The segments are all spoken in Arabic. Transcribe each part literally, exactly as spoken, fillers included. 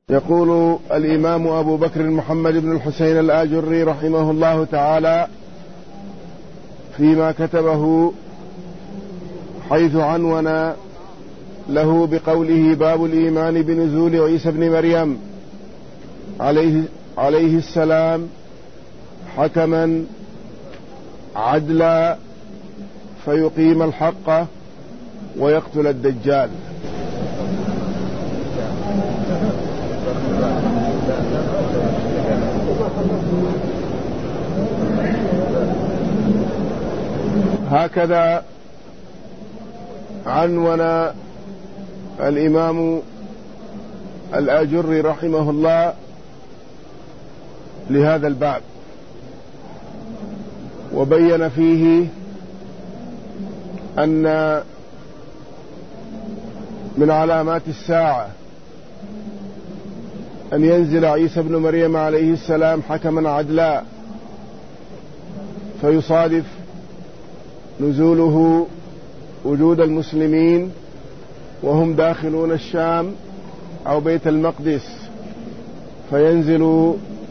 يقول الإمام أبو بكر محمد بن الحسين الآجري رحمه الله تعالى فيما كتبه حيث عنون له بقوله: باب الإيمان بنزول عيسى بن مريم عليه, عليه السلام حكما عدلا فيقيم الحق ويقتل الدجال. هكذا عنون الإمام الآجري رحمه الله لهذا الباب، وبين فيه أن من علامات الساعة أن ينزل عيسى بن مريم عليه السلام حكما عدلا، فيصادف نزوله وجود المسلمين وهم داخلون الشام أو بيت المقدس، فينزل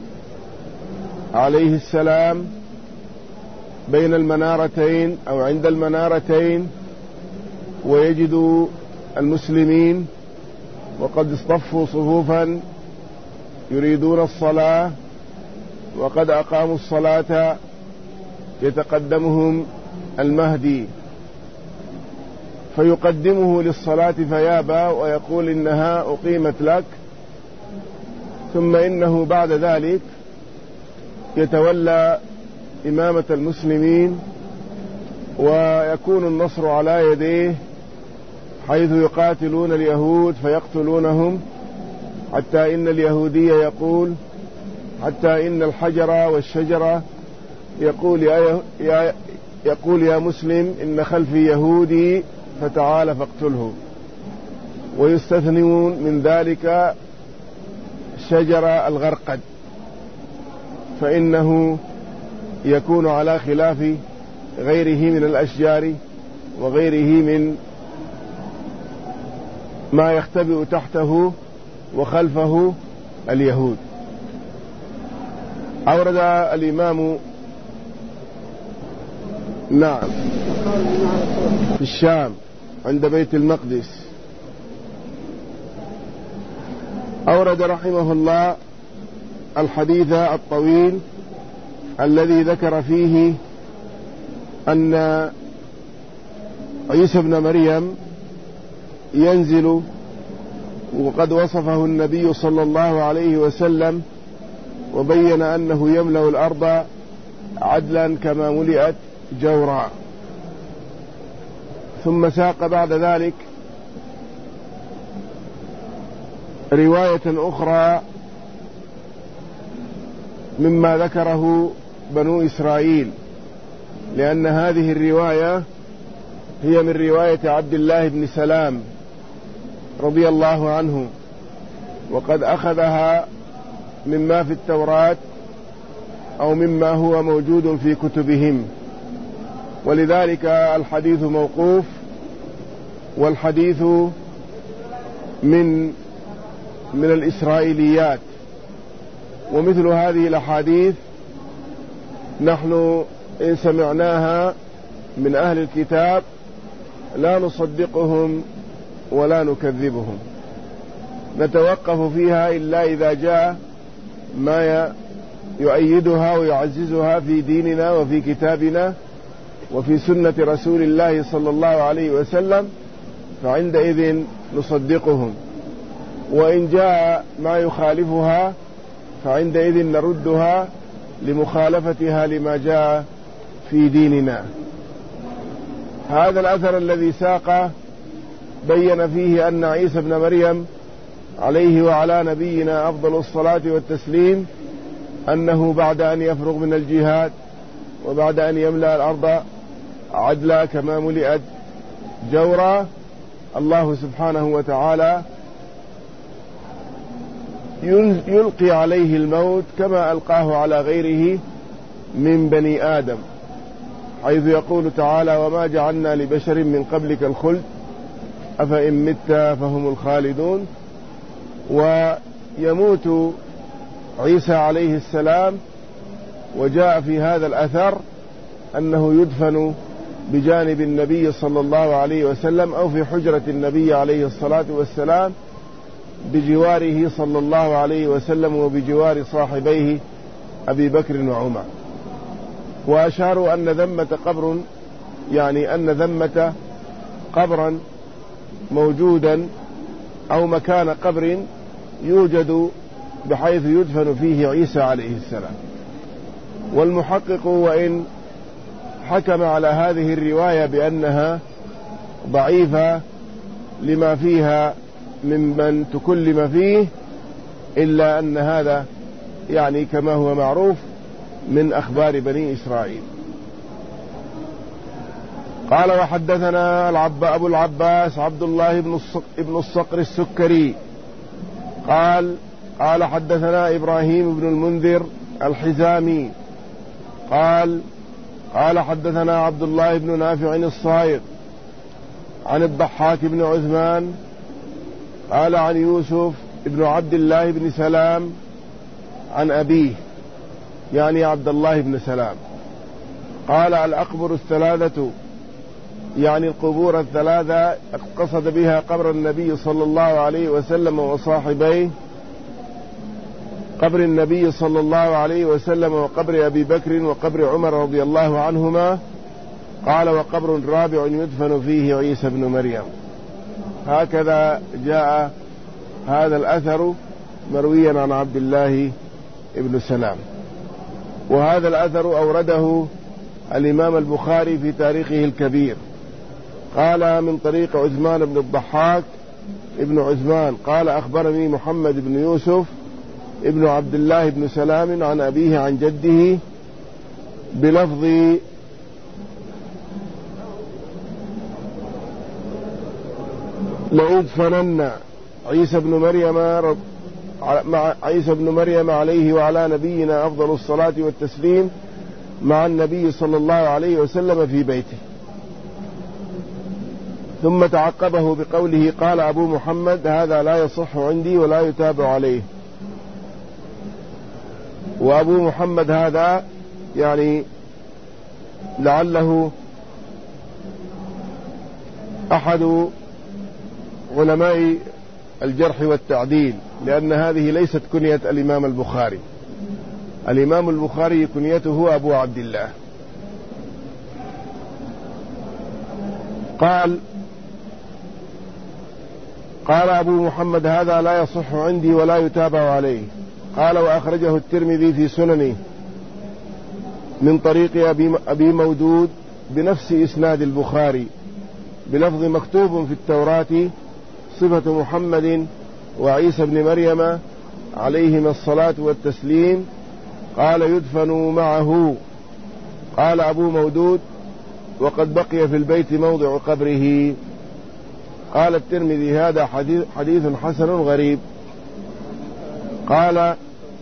عليه السلام بين المنارتين أو عند المنارتين، ويجد المسلمين وقد اصطفوا صفوفا يريدون الصلاة، وقد أقاموا الصلاة، يتقدمهم المهدي فيقدمه للصلاة فيابى ويقول: إنها أقيمت لك. ثم إنه بعد ذلك يتولى إمامة المسلمين ويكون النصر على يديه، حيث يقاتلون اليهود فيقتلونهم، حتى إن اليهودي يقول حتى إن الحجر والشجرة يقول يا, يا, يقول يا مسلم إن خلفي يهودي فتعال فاقتله. ويستثنون من ذلك شجر الغرقد، فإنه يكون على خلاف غيره من الأشجار وغيره من ما يختبئ تحته وخلفه اليهود. أورد الإمام نعم في الشام عند بيت المقدس. أورد رحمه الله الحديث الطويل الذي ذكر فيه أن عيسى بن مريم ينزل، وقد وصفه النبي صلى الله عليه وسلم وبين أنه يملأ الأرض عدلا كما ملئت جورا. ثم ساق بعد ذلك رواية أخرى مما ذكره بنو إسرائيل، لأن هذه الرواية هي من رواية عبد الله بن سلام رضي الله عنه، وقد أخذها مما في التوراة أو مما هو موجود في كتبهم، ولذلك الحديث موقوف، والحديث من من الإسرائيليات. ومثل هذه الأحاديث نحن إن سمعناها من أهل الكتاب لا نصدقهم ولا نكذبهم، نتوقف فيها إلا إذا جاء ما يؤيدها ويعززها في ديننا وفي كتابنا وفي سنة رسول الله صلى الله عليه وسلم، فعندئذ نصدقهم. وإن جاء ما يخالفها فعندئذ نردها لمخالفتها لما جاء في ديننا. هذا الأثر الذي ساقه بين فيه أن عيسى بن مريم عليه وعلى نبينا أفضل الصلاة والتسليم أنه بعد أن يفرغ من الجهاد وبعد أن يملأ الأرض عدلا كما ملئت جورا، الله سبحانه وتعالى يلقي عليه الموت كما ألقاه على غيره من بني آدم، حيث يقول تعالى: وما جعلنا لبشر من قبلك الخلد أفإن مت فهم الخالدون. يموت عيسى عليه السلام، وجاء في هذا الأثر أنه يدفن بجانب النبي صلى الله عليه وسلم أو في حجرة النبي عليه الصلاة والسلام بجواره صلى الله عليه وسلم وبجوار صاحبيه أبي بكر وعمر. وأشاروا أن ذمة قبر، يعني أن ذمة قبرا موجودا أو مكان قبر يوجد بحيث يدفن فيه عيسى عليه السلام. والمحقق وإن حكم على هذه الرواية بأنها ضعيفة لما فيها ممن تكلم فيه، إلا أن هذا يعني كما هو معروف من أخبار بني إسرائيل. قال وحدثنا العب أبو العباس عبد الله بن الصقر السكري قال قال حدثنا إبراهيم بن المنذر الحزامي قال قال حدثنا عبد الله بن نافع الصائغ عن الضحاك بن عثمان قال عن يوسف بن عبد الله بن سلام عن أبيه يعني عبد الله بن سلام قال الأقبر الثلاثة، يعني القبور الثلاثة قصد بها قبر النبي صلى الله عليه وسلم وصاحبيه، قبر النبي صلى الله عليه وسلم وقبر أبي بكر وقبر عمر رضي الله عنهما. قال وقبر رابع يدفن فيه عيسى بن مريم. هكذا جاء هذا الأثر مرويا عن عبد الله بن سلام. وهذا الأثر أورده الإمام البخاري في تاريخه الكبير، قال من طريق عثمان بن الضحاك ابن عثمان قال أخبرني محمد بن يوسف ابن عبد الله بن سلام عن أبيه عن جده بلفظ لأدفنن عيسى بن مريم مع عيسى بن مريم عليه وعلى نبينا أفضل الصلاة والتسليم مع النبي صلى الله عليه وسلم في بيته. ثم تعقبه بقوله قال أبو محمد هذا لا يصح عندي ولا يتابع عليه. وأبو محمد هذا يعني لعله أحد علماء الجرح والتعديل، لأن هذه ليست كنية الإمام البخاري. الإمام البخاري كنيته أبو عبد الله. قال قال أبو محمد هذا لا يصح عندي ولا يتابع عليه. قال وأخرجه الترمذي في سننه من طريق أبي, أبي مودود بنفس إسناد البخاري بلفظ مكتوب في التوراة صفة محمد وعيسى بن مريم عليهما الصلاة والتسليم قال يدفن معه. قال أبو مودود وقد بقي في البيت موضع قبره. قال الترمذي هذا حديث, حديث حسن غريب. قال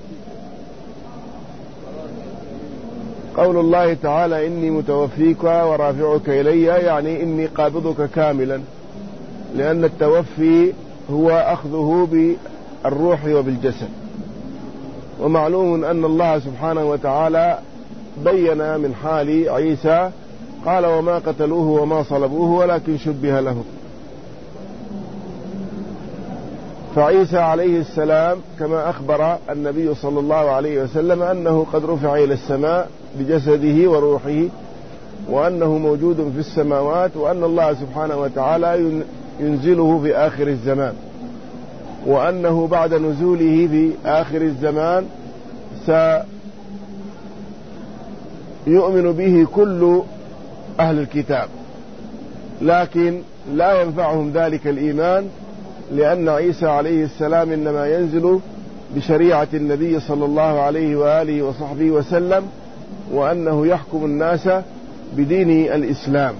قول الله تعالى إني متوفيك ورافعك إلي، يعني إني قابضك كاملا، لأن التوفي هو أخذه بالروح وبالجسد. ومعلوم أن الله سبحانه وتعالى بين من حال عيسى قال وما قتلوه وما صلبوه ولكن شبه له. فعيسى عليه السلام كما أخبر النبي صلى الله عليه وسلم أنه قد رفع إلى السماء بجسده وروحه، وأنه موجود في السماوات، وأن الله سبحانه وتعالى ينزله في آخر الزمان، وأنه بعد نزوله في آخر الزمان سيؤمن به كل أهل الكتاب، لكن لا ينفعهم ذلك الإيمان، لأن عيسى عليه السلام إنما ينزل بشريعة النبي صلى الله عليه وآله وصحبه وسلم، وأنه يحكم الناس بدين الإسلام.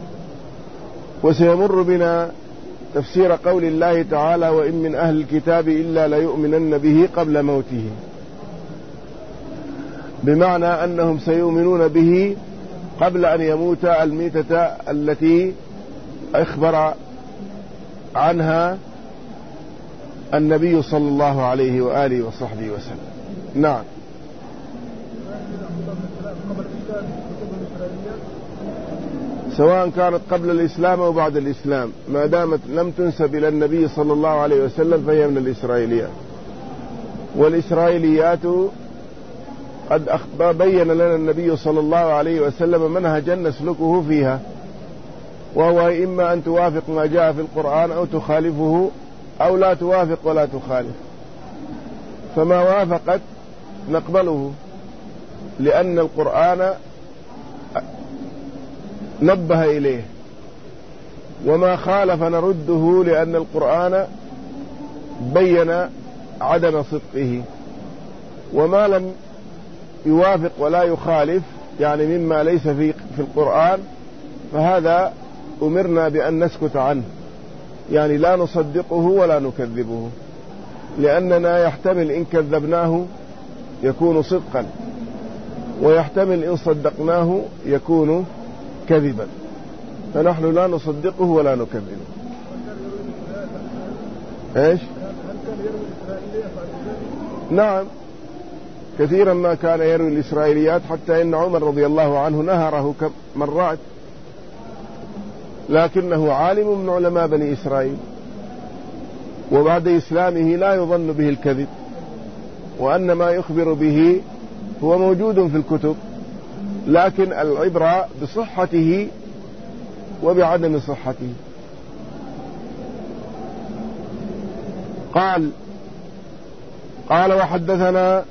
وسيمر بنا تفسير قول الله تعالى وإن من أهل الكتاب إلا ليؤمنن به قبل موته، بمعنى أنهم سيؤمنون به قبل أن يموت الميتة التي أخبر عنها النبي صلى الله عليه وآله وصحبه وسلم. نعم. سواء كانت قبل الإسلام أو بعد الإسلام، ما دامت لم تنسب إلى النبي صلى الله عليه وسلم فهي من الإسرائيليات. والإسرائيليات قد بين لنا النبي صلى الله عليه وسلم منهجا نسلكه فيها، وهو إما أن توافق ما جاء في القرآن أو تخالفه، أو لا توافق ولا تخالف. فما وافقت نقبله لأن القرآن نبه إليه، وما خالف نرده لأن القرآن بين عدم صدقه. وما لم يوافق ولا يخالف يعني مما ليس في في القرآن فهذا أمرنا بأن نسكت عنه، يعني لا نصدقه ولا نكذبه، لأننا يحتمل إن كذبناه يكون صدقا، ويحتمل إن صدقناه يكون كذبا، فنحن لا نصدقه ولا نكذبه. ايش؟ نعم، كثيرا ما كان يروي الإسرائيليات، حتى إن عمر رضي الله عنه نهره مرات، لكنه عالم من علماء بني إسرائيل، وبعد إسلامه لا يظن به الكذب، وأن ما يخبر به هو موجود في الكتب، لكن العبرة بصحته وبعدم صحته. قال قال وحدثنا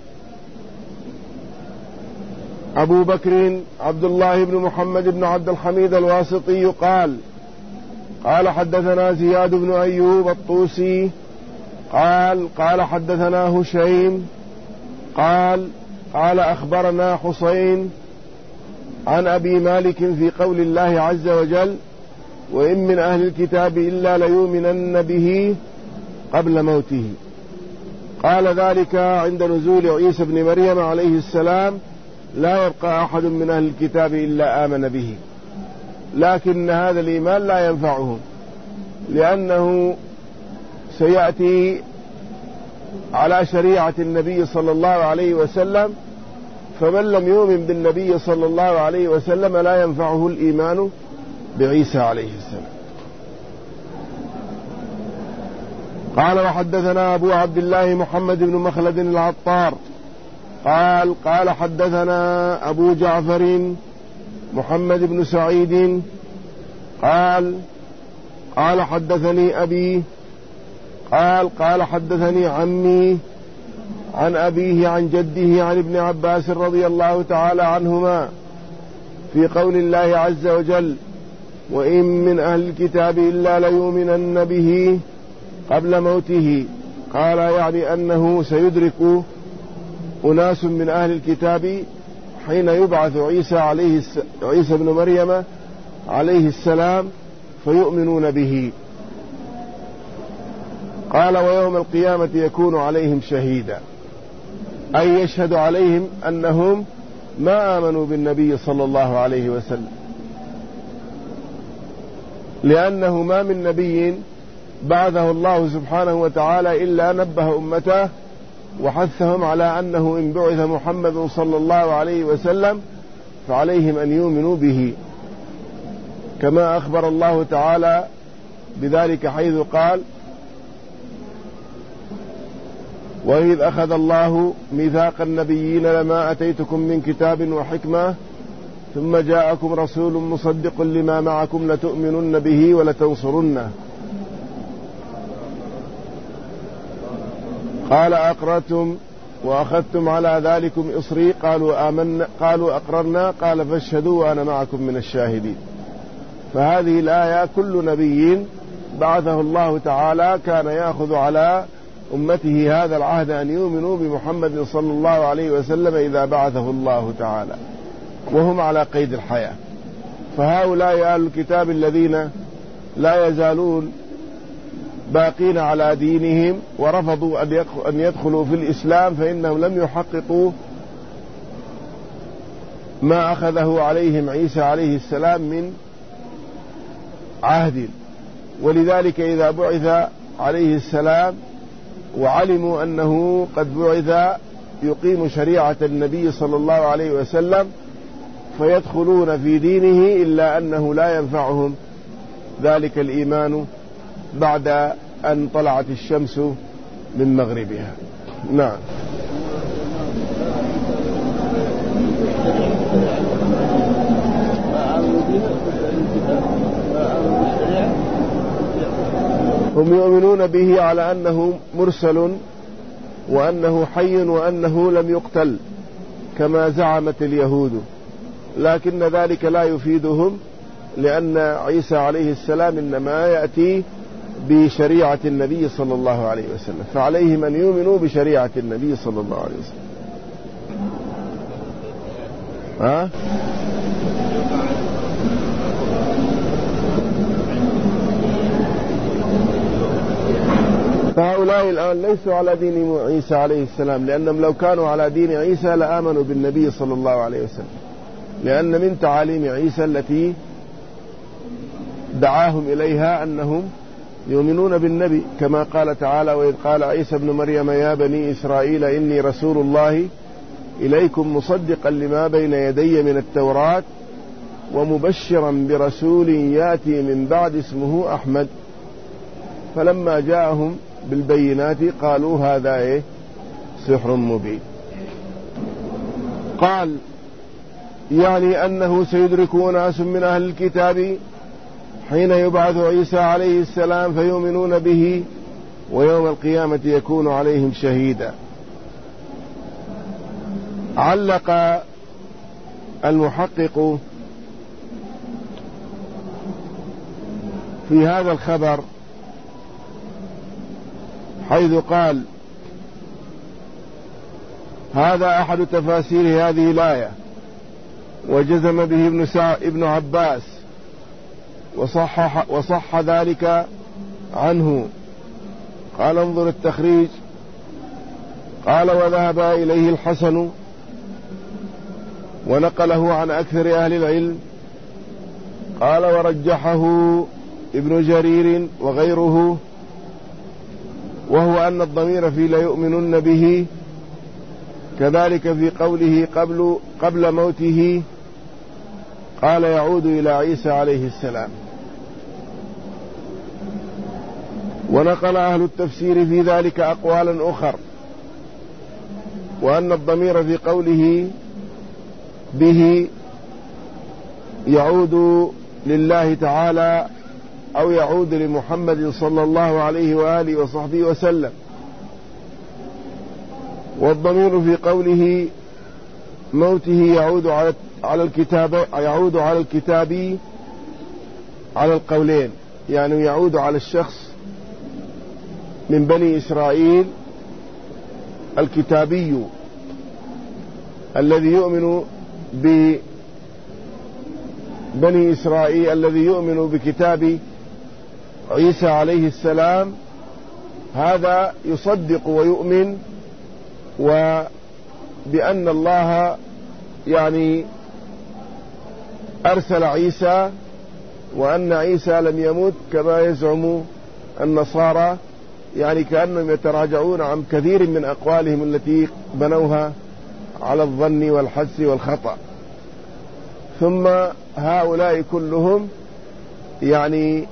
أبو بكر عبد الله بن محمد بن عبد الحميد الواسطي قال قال حدثنا زياد بن أيوب الطوسي قال قال حدثنا هشيم قال قال أخبرنا حسين عن أبي مالك في قول الله عز وجل: وإن من أهل الكتاب إلا ليؤمنن به قبل موته. قال ذلك عند نزول عيسى بن مريم عليه السلام: لا يبقى أحد من أهل الكتاب إلا آمن به. لكن هذا الإيمان لا ينفعهم، لأنه سيأتي على شريعة النبي صلى الله عليه وسلم، فمن لم يؤمن بالنبي صلى الله عليه وسلم لا ينفعه الإيمان بعيسى عليه السلام. قال وحدثنا أبو عبد الله محمد بن مخلد العطار قال قال حدثنا أبو جعفر محمد بن سعيد قال قال حدثني أبي قال قال حدثني عمي عن أبيه عن جده عن ابن عباس رضي الله تعالى عنهما في قول الله عز وجل: وإن من أهل الكتاب إلا ليؤمنن به قبل موته. قال يعني أنه سيدرك أناس من أهل الكتاب حين يبعث عيسى عليه عيسى بن مريم عليه السلام فيؤمنون به. قال ويوم القيامة يكون عليهم شهيدا، أي يشهد عليهم أنهم ما آمنوا بالنبي صلى الله عليه وسلم، لأنه ما من نبي بعثه الله سبحانه وتعالى إلا نبه أمته وحثهم على أنه إن بعث محمد صلى الله عليه وسلم فعليهم أن يؤمنوا به، كما أخبر الله تعالى بذلك حيث قال: وإذ أخذ الله ميثاق النبيين لما أتيتكم من كتاب وحكمة ثم جاءكم رسول مصدق لما معكم لتؤمنن به ولتنصرنه. قال أقررتم وأخذتم على ذلكم إصري؟ قالوا آمنا قالوا أقررنا. قال فاشهدوا وأنا معكم من الشاهدين. فهذه الآية كل نبي بعثه الله تعالى كان يأخذ على أمته هذا العهد أن يؤمنوا بمحمد صلى الله عليه وسلم إذا بعثه الله تعالى، وهم على قيد الحياة. فهؤلاء أهل الكتاب الذين لا يزالون باقين على دينهم ورفضوا أن يدخلوا في الإسلام، فإنهم لم يحققوا ما أخذه عليهم عيسى عليه السلام من عهد. ولذلك إذا بعث عليه السلام وعلموا أنه قد بعث يقيم شريعة النبي صلى الله عليه وسلم، فيدخلون في دينه، إلا أنه لا ينفعهم ذلك الإيمان بعد أن طلعت الشمس من مغربها. نعم. هم يؤمنون به على أنه مرسل وأنه حي وأنه لم يقتل كما زعمت اليهود، لكن ذلك لا يفيدهم، لأن عيسى عليه السلام إنما يأتي بشريعة النبي صلى الله عليه وسلم، فعليهم أن يؤمنوا بشريعة النبي صلى الله عليه وسلم. ها؟ فهؤلاء الآن ليسوا على دين عيسى عليه السلام، لأنهم لو كانوا على دين عيسى لآمنوا بالنبي صلى الله عليه وسلم، لأن من تعاليم عيسى التي دعاهم إليها أنهم يؤمنون بالنبي، كما قال تعالى: وإذ قال عيسى ابن مريم يا بني إسرائيل إني رسول الله إليكم مصدقا لما بين يدي من التوراة ومبشرا برسول يأتي من بعد اسمه أحمد. فلما جاءهم بالبينات قالوا هذا إيه؟ سحر مبين. قال: يعني أنه سيدركه ناس من أهل الكتاب حين يبعث عيسى عليه السلام فيؤمنون به، ويوم القيامة يكون عليهم شهيدا. علق المحقق في هذا الخبر حيث قال: هذا أحد تفاسير هذه الآية، وجزم به ابن, سع... ابن عباس، وصح... وصح ذلك عنه. قال: انظر التخريج. قال: وذهب إليه الحسن ونقله عن أكثر أهل العلم. قال: ورجحه ابن جرير وغيره، وهو أن الضمير في ليؤمنن به كذلك في قوله قبل, قبل موته قال يعود إلى عيسى عليه السلام. ونقل أهل التفسير في ذلك أقوالا أخر، وأن الضمير في قوله به يعود لله تعالى أو يعود لمحمد صلى الله عليه وآله وصحبه وسلم. والضمير في قوله موته يعود على على الكتاب يعود على الكتابي على القولين، يعني يعود على الشخص من بني إسرائيل الكتابي الذي يؤمن ببني إسرائيل الذي يؤمن بكتاب عيسى عليه السلام، هذا يصدق ويؤمن وبأن الله يعني أرسل عيسى، وأن عيسى لم يمت كما يزعم النصارى، يعني كأنهم يتراجعون عن كثير من أقوالهم التي بنوها على الظن والحدس والخطأ. ثم هؤلاء كلهم يعني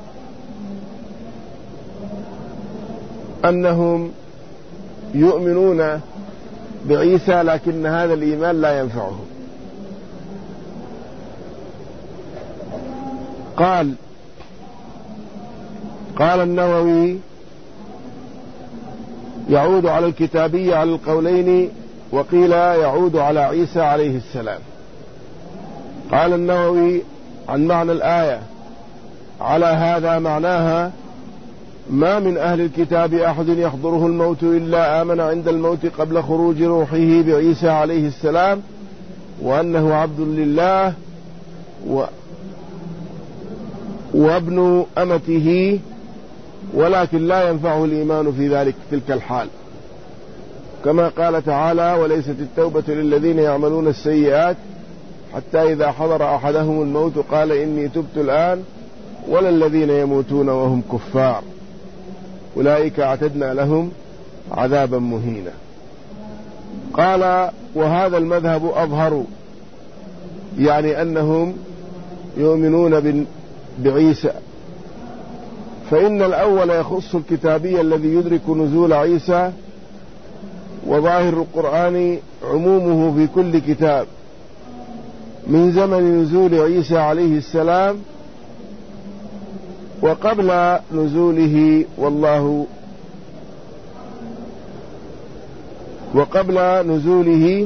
أنهم يؤمنون بعيسى، لكن هذا الإيمان لا ينفعهم. قال قال النووي: يعود على الكتابية على القولين، وقيل يعود على عيسى عليه السلام. قال النووي عن معنى الآية: على هذا معناها ما من أهل الكتاب أحد يحضره الموت إلا آمن عند الموت قبل خروج روحه بعيسى عليه السلام، وأنه عبد لله و وابن أمته، ولكن لا ينفعه الإيمان في ذلك تلك الحال، كما قال تعالى: وليست التوبة للذين يعملون السيئات حتى إذا حضر أحدهم الموت قال إني تبت الآن، ولا الذين يموتون وهم كفار أولئك أعتدنا لهم عذابا مهينا. قال وهذا المذهب أظهر، يعني أنهم يؤمنون بعيسى، فإن الأول يخص الكتابي الذي يدرك نزول عيسى، وظاهر القرآن عمومه في كل كتاب من زمن نزول عيسى عليه السلام وقبل نزوله، والله وقبل نزوله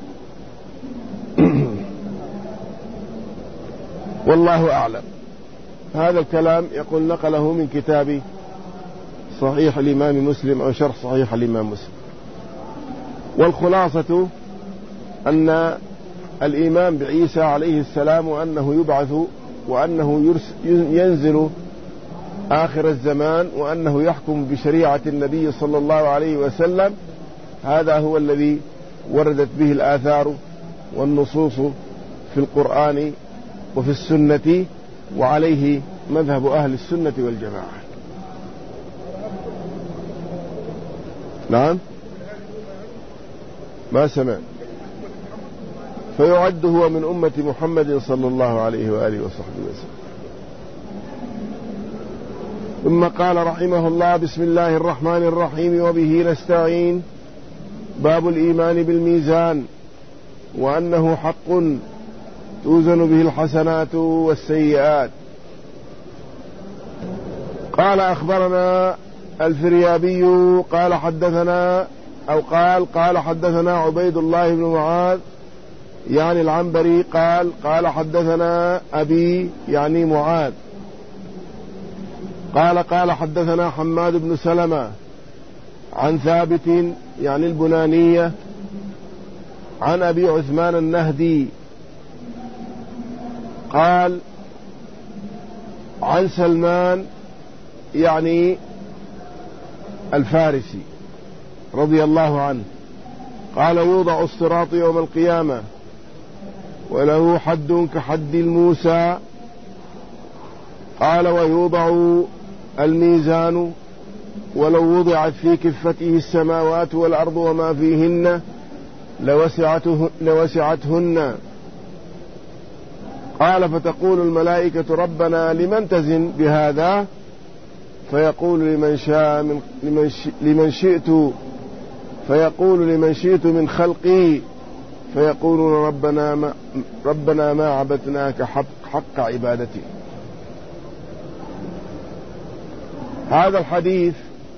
والله أعلم. هذا الكلام يقول نقله من كتاب صحيح الإمام مسلم أو شرح صحيح الإمام مسلم. والخلاصة أن الإيمان بعيسى عليه السلام وأنه يبعث وأنه ينزل آخر الزمان وأنه يحكم بشريعة النبي صلى الله عليه وسلم، هذا هو الذي وردت به الآثار والنصوص في القرآن وفي السنة، وعليه مذهب أهل السنة والجماعة. نعم ما سمع. فيعد هو من أمة محمد صلى الله عليه وآله وصحبه وسلم. ثم قال رحمه الله: بسم الله الرحمن الرحيم، وبه نستعين. باب الإيمان بالميزان، وأنه حق توزن به الحسنات والسيئات. قال أخبرنا الفريابي قال حدثنا أو قال قال حدثنا عبيد الله بن معاذ يعني العنبري قال قال حدثنا أبي يعني معاذ قال قال حدثنا حماد بن سلمة عن ثابت يعني البنانية عن أبي عثمان النهدي قال عن سلمان يعني الفارسي رضي الله عنه قال: يوضع الصراط يوم القيامة وله حد كحد الموسى. قال: ويوضع الميزان ولو وضعت في كفته السماوات والأرض وما فيهن لوسعته لوسعتهن. قال: فتقول الملائكة: ربنا لمن تزن بهذا؟ فيقول: لمن شاء من لمن, لمن شئت فيقول: لمن شئت من خلقي. فيقولون: ربنا ما, ربنا ما عبدناك حق, حق عبادتي. هذا الحديث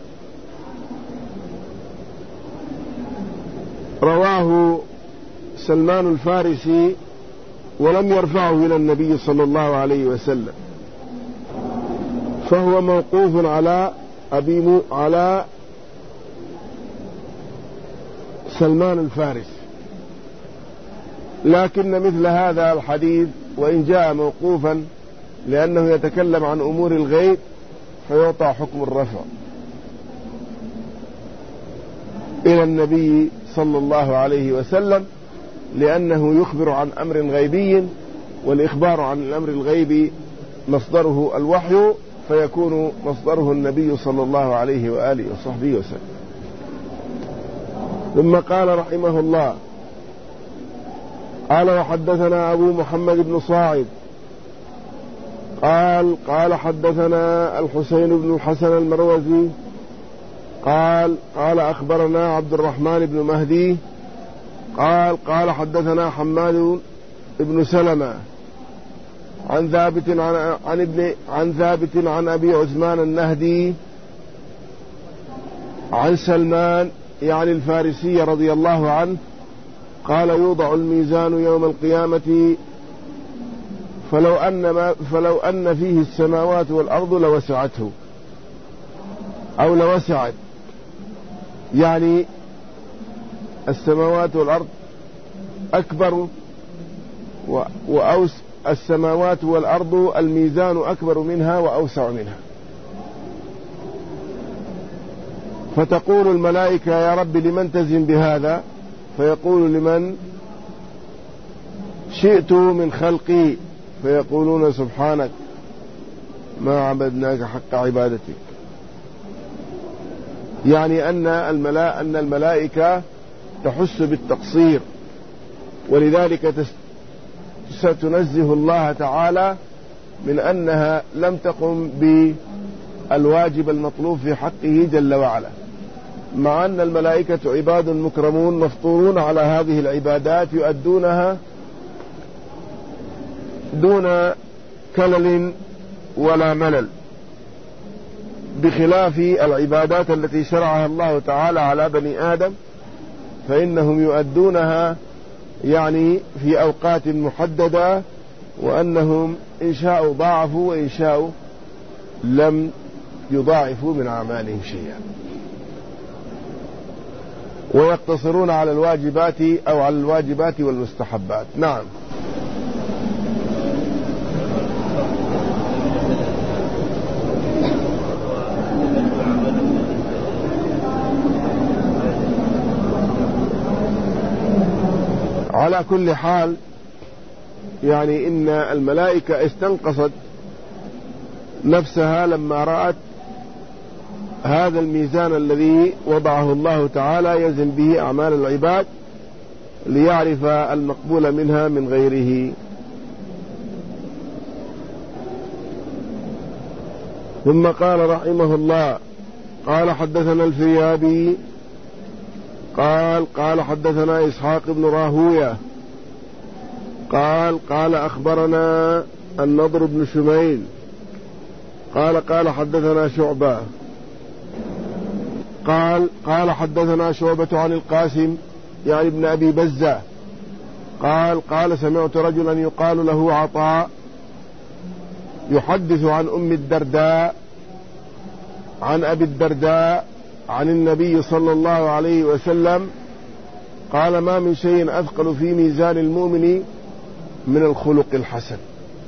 رواه سلمان الفارسي ولم يرفعه إلى النبي صلى الله عليه وسلم، فهو موقوف على أبي مو على سلمان الفارسي. لكن مثل هذا الحديث وإن جاء موقوفا لأنه يتكلم عن أمور الغيب فيعطى حكم الرفع إلى النبي صلى الله عليه وسلم، لأنه يخبر عن أمر غيبي، والإخبار عن الأمر الغيبي مصدره الوحي، فيكون مصدره النبي صلى الله عليه وآله وصحبه وسلم. ثم قال رحمه الله: قال: وحدثنا أبو محمد بن صاعد قال قال حدثنا الحسين بن الحسن المروزي قال قال أخبرنا عبد الرحمن بن مهدي قال قال حدثنا حماد بن سلمة عن ثابت عن, عن ابن عن ثابت عن أبي عثمان النهدي عن سلمان يعني الفارسي رضي الله عنه قال: يوضع الميزان يوم القيامة فلو أن, ما فلو أن فيه السماوات والأرض لوسعته أو لوسعت، يعني السماوات والأرض أكبر وأوس السماوات والأرض الميزان أكبر منها وأوسع منها. فتقول الملائكة: يا رب لمن تزن بهذا؟ فيقول: لمن شئت من خلقي. فيقولون: سبحانك ما عبدناك حق عبادتك. يعني أن الملائكة, أن الملائكة تحس بالتقصير، ولذلك ستنزه الله تعالى من أنها لم تقم بالواجب المطلوب في حقه جل وعلا، مع أن الملائكة عباد مكرمون مفطورون على هذه العبادات يؤدونها دون كلل ولا ملل، بخلاف العبادات التي شرعها الله تعالى على بني آدم فإنهم يؤدونها يعني في أوقات محددة، وأنهم إن شاءوا ضاعفوا وإن شاءوا لم يضاعفوا من أعمالهم شيئا، ويقتصرون على الواجبات أو على الواجبات والمستحبات. نعم. على كل حال يعني إن الملائكة استنقصت نفسها لما رأت هذا الميزان الذي وضعه الله تعالى يزن به أعمال العباد ليعرف المقبول منها من غيره. ثم قال رحمه الله: قال حدثنا الفريابي قال قال حدثنا إسحاق بن راهوية قال قال أخبرنا النضر بن شميل قال قال حدثنا شعبة قال قال حدثنا شعبة عن القاسم يعني ابن أبي بزة قال قال سمعت رجلا يقال له عطاء يحدث عن أم الدرداء عن أبي الدرداء عن النبي صلى الله عليه وسلم قال: ما من شيء أثقل في ميزان المؤمن من الخلق الحسن.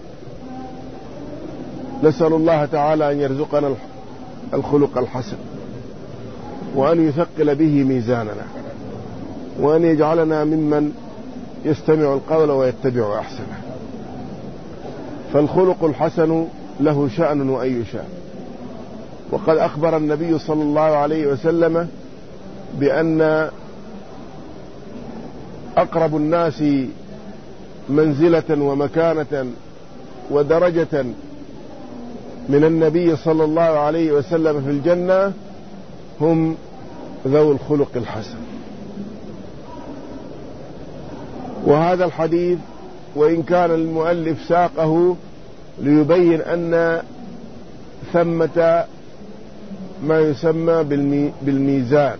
نسأل الله تعالى أن يرزقنا الخلق الحسن، وأن يثقل به ميزاننا، وأن يجعلنا ممن يستمع القول ويتبع أحسنه. فالخلق الحسن له شأن وأي شأن. وقد أخبر النبي صلى الله عليه وسلم بأن أقرب الناس منزلة ومكانة ودرجة من النبي صلى الله عليه وسلم في الجنة هم ذو الخلق الحسن. وهذا الحديث وإن كان المؤلف ساقه ليبين أن ثمة ما يسمى بالميزان،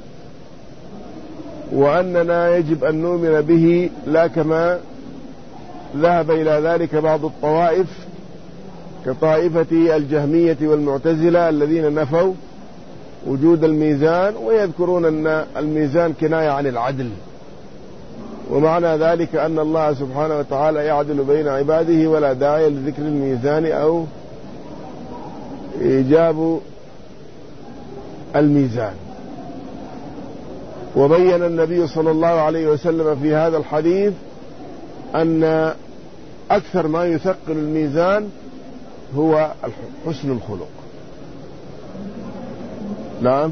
وأننا يجب أن نؤمن به، لا كما ذهب إلى ذلك بعض الطوائف كطائفة الجهمية والمعتزلة الذين نفوا وجود الميزان، ويذكرون أن الميزان كناية عن العدل، ومعنى ذلك أن الله سبحانه وتعالى يعدل بين عباده ولا داعي لذكر الميزان أو إيجاب الميزان. وبين النبي صلى الله عليه وسلم في هذا الحديث أن أكثر ما يثقل الميزان هو حسن الخلق. نعم،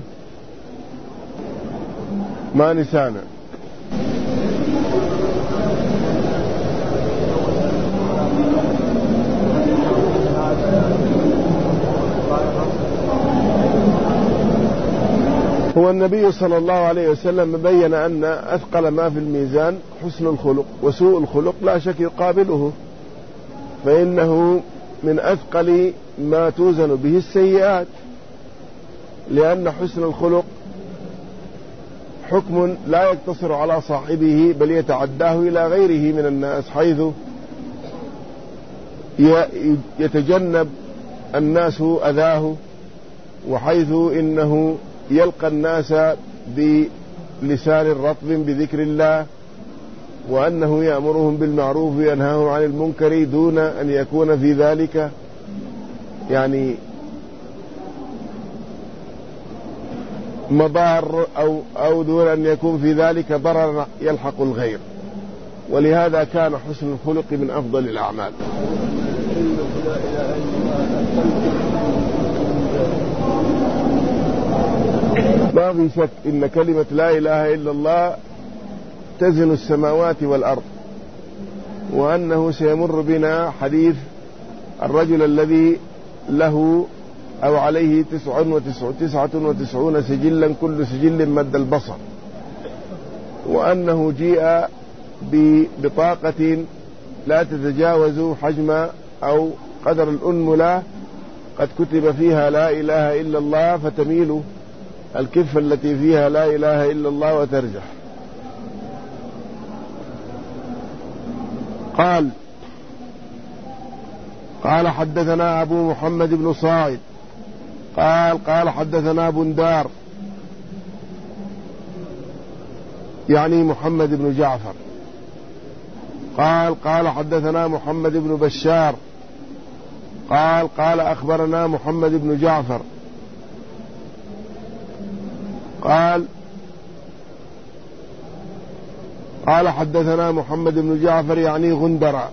ما نسانا. هو النبي صلى الله عليه وسلم بين أن أثقل ما في الميزان حسن الخلق، وسوء الخلق لا شك يقابله، فإنه من أثقل ما توزن به السيئات، لأن حسن الخلق حكم لا يقتصر على صاحبه بل يتعداه إلى غيره من الناس، حيث يتجنب الناس أذاه، وحيث إنه يلقى الناس بلسان رطب بذكر الله، وأنه يأمرهم بالمعروف وينهاهم عن المنكر دون أن يكون في ذلك يعني مضار أو, أو دون أن يكون في ذلك ضرر يلحق الغير. ولهذا كان حسن الخلق من أفضل الأعمال. ما في شك إن كلمة لا إله إلا الله تزن السماوات والأرض، وأنه سيمر بنا حديث الرجل الذي له أو عليه تسعة وتسعة وتسعون سجلا كل سجل مد البصر، وأنه جيء ببطاقة لا تتجاوز حجم أو قدر الأنملة قد كتب فيها لا إله إلا الله، فتميل الكفة التي فيها لا إله إلا الله وترجح. قال قال حدثنا أبو محمد بن صاعد قال قال حدثنا بندار يعني محمد بن جعفر قال قال حدثنا محمد بن بشار قال قال أخبرنا محمد بن جعفر قال قال حدثنا محمد بن جعفر يعني غندر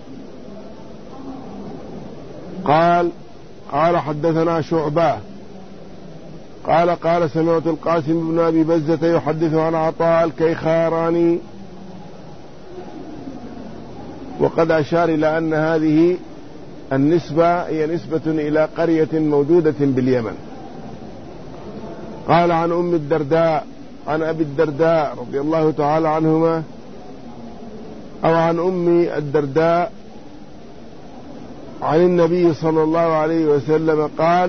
قال قال حدثنا شعبة قال قال سمعت القاسم بن أبي بزة يحدث عن عطاء الكيخاراني، وقد أشار إلى أن هذه النسبة هي نسبة إلى قرية موجودة باليمن. قال عن أم الدرداء عن أبي الدرداء رضي الله تعالى عنهما أو عن أم الدرداء عن النبي صلى الله عليه وسلم قال: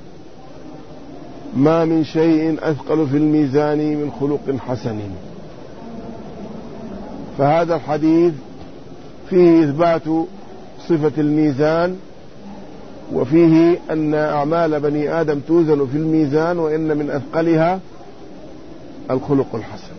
ما من شيء أثقل في الميزان من خلق حسن. فهذا الحديث فيه إثبات صفة الميزان، وفيه أن أعمال بني آدم توزن في الميزان، وإن من أثقلها الخلق الحسن.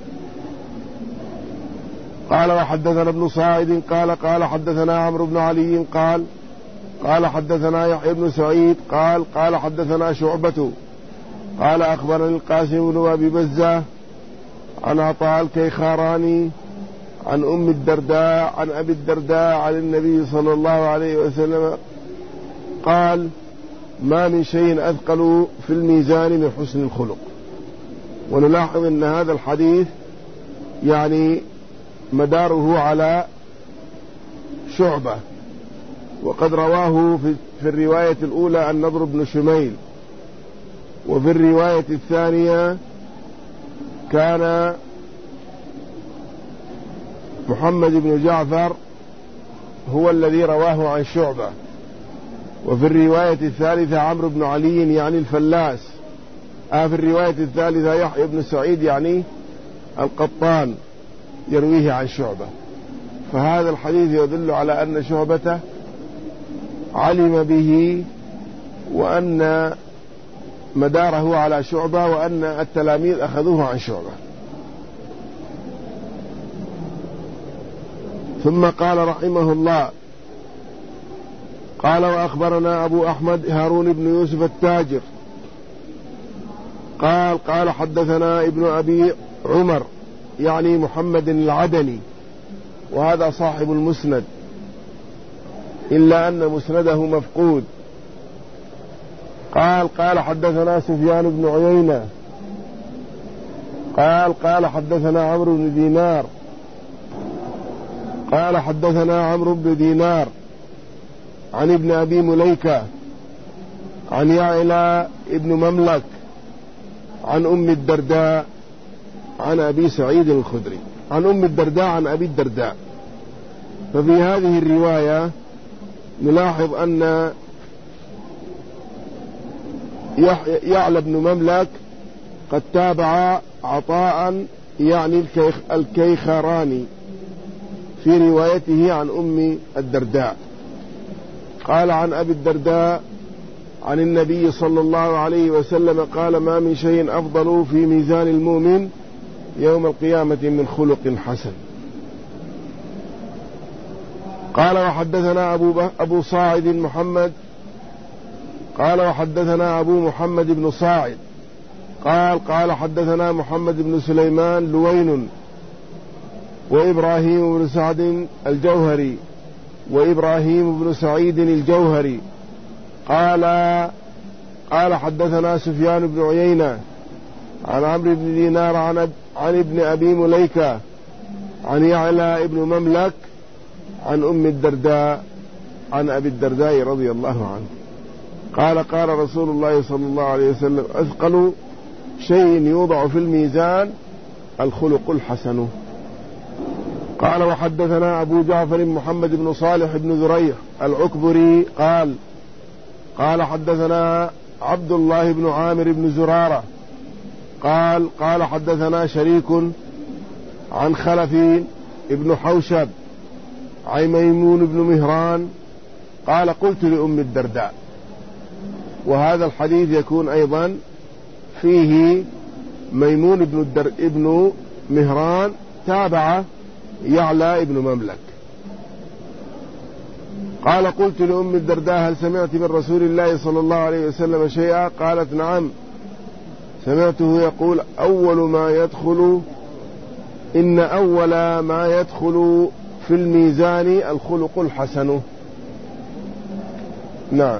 قال وحدثنا ابن صاعد قال قال حدثنا عمرو بن علي قال قال حدثنا يحيى بن سعيد قال قال حدثنا شعبة قال أخبرني القاسم بن أبي بزة عن عطاء الكيخاراني عن أم الدرداء عن أبي الدرداء عن النبي صلى الله عليه وسلم قال: ما من شيء أثقل في الميزان من حسن الخلق. ونلاحظ أن هذا الحديث يعني مداره على شعبة، وقد رواه في الرواية الأولى النضر بن شميل، وفي الرواية الثانية كان محمد بن جعفر هو الذي رواه عن شعبة، وفي الرواية الثالثة عمرو بن علي يعني الفلاس، آه في الرواية الثالثة يحيى بن سعيد يعني القطان يرويه عن شعبة. فهذا الحديث يدل على أن شعبة علم به، وأن مداره على شعبة، وأن التلاميذ أخذوه عن شعبة. ثم قال رحمه الله: قال وأخبرنا أبو أحمد هارون بن يوسف التاجر قال قال حدثنا ابن أبي عمر يعني محمد العدني، وهذا صاحب المسند، إلا أن مسنده مفقود. قال قال حدثنا سفيان بن عيينة قال قال حدثنا عمرو بن دينار قال حدثنا عمرو بن دينار عن ابن أبي مليكة عن يعلى ابن مملك عن أم الدرداء عن أبي سعيد الخدري عن أم الدرداء عن أبي الدرداء. ففي هذه الرواية نلاحظ أن يعلى بن مملك قد تابع عطاء يعني الكيخاراني في روايته عن أم الدرداء. قال عن أبي الدرداء عن النبي صلى الله عليه وسلم قال: ما من شيء أفضل في ميزان المؤمن يوم القيامة من خلق حسن. قال وحدثنا أبو, أبو صاعد محمد قال وحدثنا أبو محمد بن صاعد قال قال حدثنا محمد بن سليمان لوين وإبراهيم بن سعد الجوهري وإبراهيم بن سعيد الجوهري قال قال حدثنا سفيان بن عيينة عن عمرو بن دينار عن, عن ابن أبي مليكة عن يعلى ابن مملك عن أم الدرداء عن أبي الدرداء رضي الله عنه قال قال رسول الله صلى الله عليه وسلم أثقل شيء يوضع في الميزان الخلق الحسن. قال وحدثنا أبو جعفر محمد بن صالح بن ذريح العكبري قال قال حدثنا عبد الله بن عامر بن زرارة قال قال حدثنا شريك عن خلف ابن حوشب عن ميمون بن مهران قال قلت لأم الدرداء. وهذا الحديث يكون أيضا فيه ميمون بن, الدر ابن مهران تابع يعلى ابن مملك. قال قلت لأم الدرداء هل سمعت من رسول الله صلى الله عليه وسلم شيئا؟ قالت نعم سمعته يقول أول ما يدخل إن أول ما يدخل في الميزان الخلق الحسن. نعم.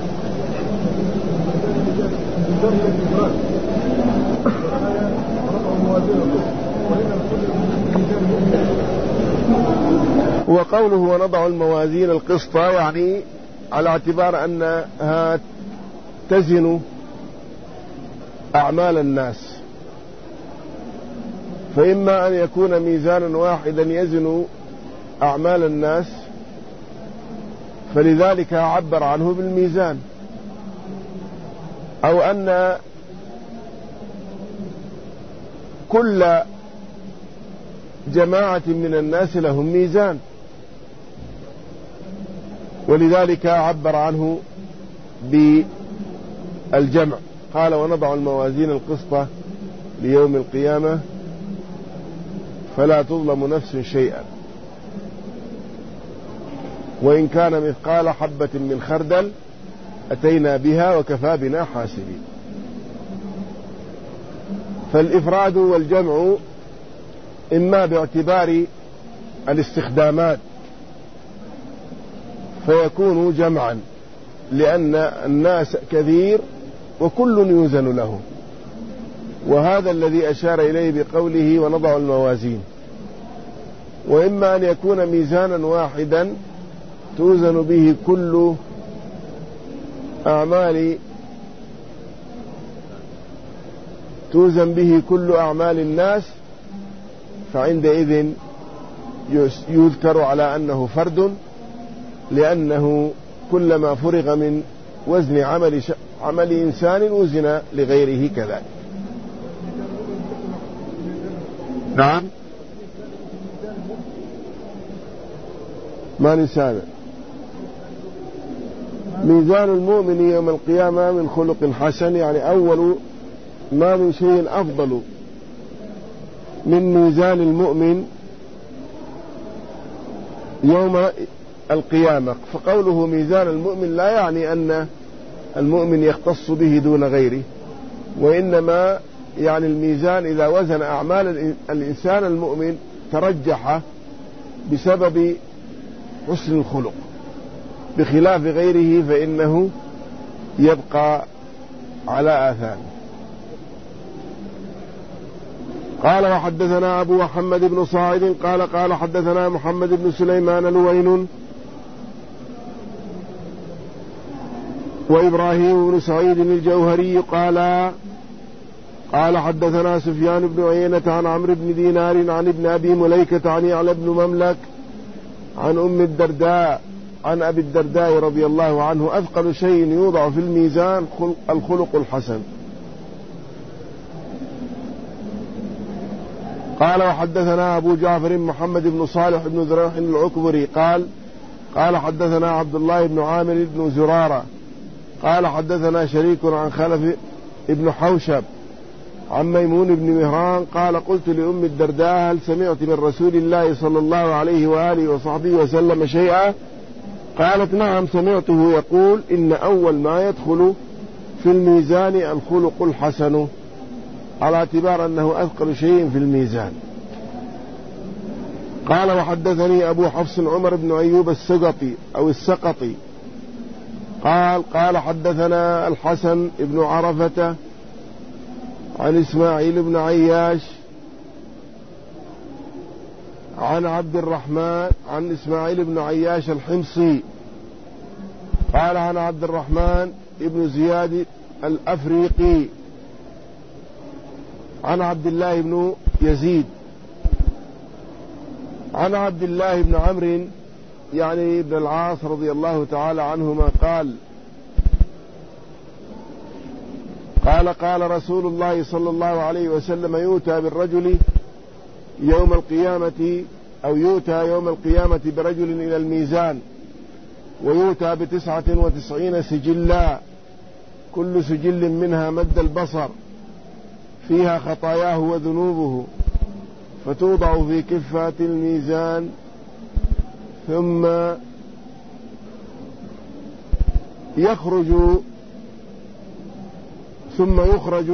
وقوله ونضع الموازين القسط يعني على اعتبار أنها تزن أعمال الناس، فإما أن يكون ميزانا واحدا يزن أعمال الناس فلذلك عبر عنه بالميزان، أو أن كل جماعة من الناس لهم ميزان ولذلك عبر عنه بالجمع. قال ونضع الموازين القسط ليوم القيامة فلا تظلم نفس شيئا وإن كان مثقال حبة من خردل أتينا بها وكفى بنا حاسبين. فالإفراد والجمع إما باعتبار الاستخدامات فيكون جمعا لأن الناس كثير وكل يوزن له، وهذا الذي أشار إليه بقوله ونضع الموازين. وإما أن يكون ميزانا واحدا توزن به كل أعمال توزن به كل أعمال الناس فعندئذ يذكر على أنه فرد، لأنه كلما فرغ من وزن عمل, عمل إنسان وزن لغيره كذلك. نعم ما نسأل. ميزان المؤمن يوم القيامة من خلق حسن، يعني أول ما من شيء أفضل من ميزان المؤمن يوم القيامة. فقوله ميزان المؤمن لا يعني أن المؤمن يختص به دون غيره، وإنما يعني الميزان إذا وزن أعمال الإنسان المؤمن ترجح بسبب حسن الخلق، بخلاف غيره فإنه يبقى على آثاره. قال وحدثنا أبو محمد بن صاعد قال قال حدثنا محمد بن سليمان لوين وإبراهيم بن سعيد الجوهري قال قال حدثنا سفيان بن عيينة عن عمرو بن دينار عن ابن أبي مليكة عن يعلى بن مملك عن أم الدرداء عن أبي الدرداء رضي الله عنه أثقل شيء يوضع في الميزان الخلق الحسن. قال وحدثنا أبو جعفر محمد بن صالح بن ذريح العكبري قال قال حدثنا عبد الله بن عامر بن زرارة قال حدثنا شريك عن خلف ابن حوشب عن ميمون بن مهران قال قلت لأم الدرداء هل سمعت من رسول الله صلى الله عليه وآله وصحبه وسلم شيئا؟ قالت نعم سمعته يقول إن أول ما يدخل في الميزان الخلق الحسن، على اعتبار أنه أثقل شيء في الميزان. قال وحدثني أبو حفص عمر بن أيوب السقطي أو السقطي قال قال حدثنا الحسن بن عرفة عن إسماعيل بن عياش عن عبد الرحمن عن إسماعيل بن عياش الحمصي قال عن عبد الرحمن ابن زياد الأفريقي عن عبد الله بن يزيد عن عبد الله بن عمرو يعني ابن العاص رضي الله تعالى عنهما قال قال قال رسول الله صلى الله عليه وسلم يؤتى بالرجل يوم القيامة أو يؤتى يوم القيامة برجل إلى الميزان ويؤتى بتسعة وتسعين سجلا كل سجل منها مد البصر فيها خطاياه وذنوبه فتوضع في كفة الميزان ثم يخرج ثم يخرج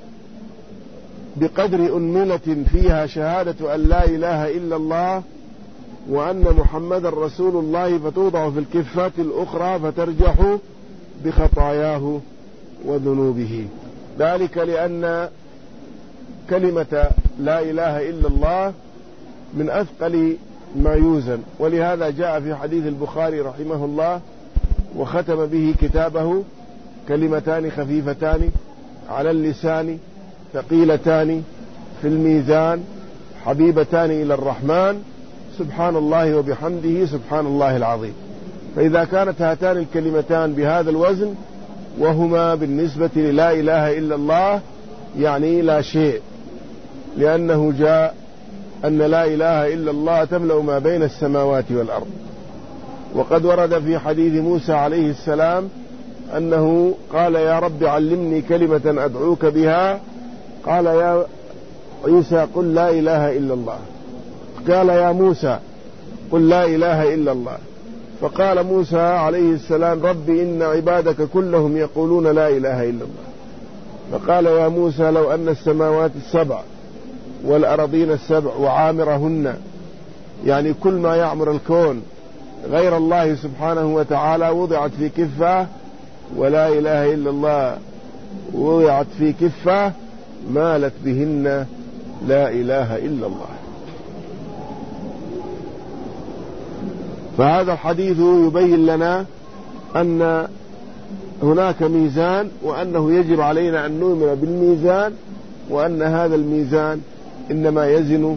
بقدر أنملة فيها شهادة أن لا إله إلا الله وأن محمد رسول الله فتوضع في الكفة الأخرى فترجح بخطاياه وذنوبه ذلك لأن كلمة لا إله إلا الله من أثقل ما يوزن ولهذا جاء في حديث البخاري رحمه الله وختم به كتابه كلمتان خفيفتان على اللسان ثقيلتان في الميزان حبيبتان إلى الرحمن سبحان الله وبحمده سبحان الله العظيم. فإذا كانت هاتان الكلمتان بهذا الوزن وهما بالنسبة للا إله إلا الله يعني لا شيء لأنه جاء أن لا إله إلا الله تملأ ما بين السماوات والأرض. وقد ورد في حديث موسى عليه السلام أنه قال يا رب علمني كلمة أدعوك بها قال يا عيسى قل لا إله إلا الله قال يا موسى قل لا إله إلا الله فقال موسى عليه السلام رب إن عبادك كلهم يقولون لا إله إلا الله فقال يا موسى لو أن السماوات السبع والأرضين السبع وعامرهن يعني كل ما يعمر الكون غير الله سبحانه وتعالى وضعت في كفة ولا إله إلا الله وضعت في كفة مالت بهن لا إله إلا الله. فهذا الحديث يبين لنا أن هناك ميزان وأنه يجب علينا أن نؤمن بالميزان وأن هذا الميزان إنما يزن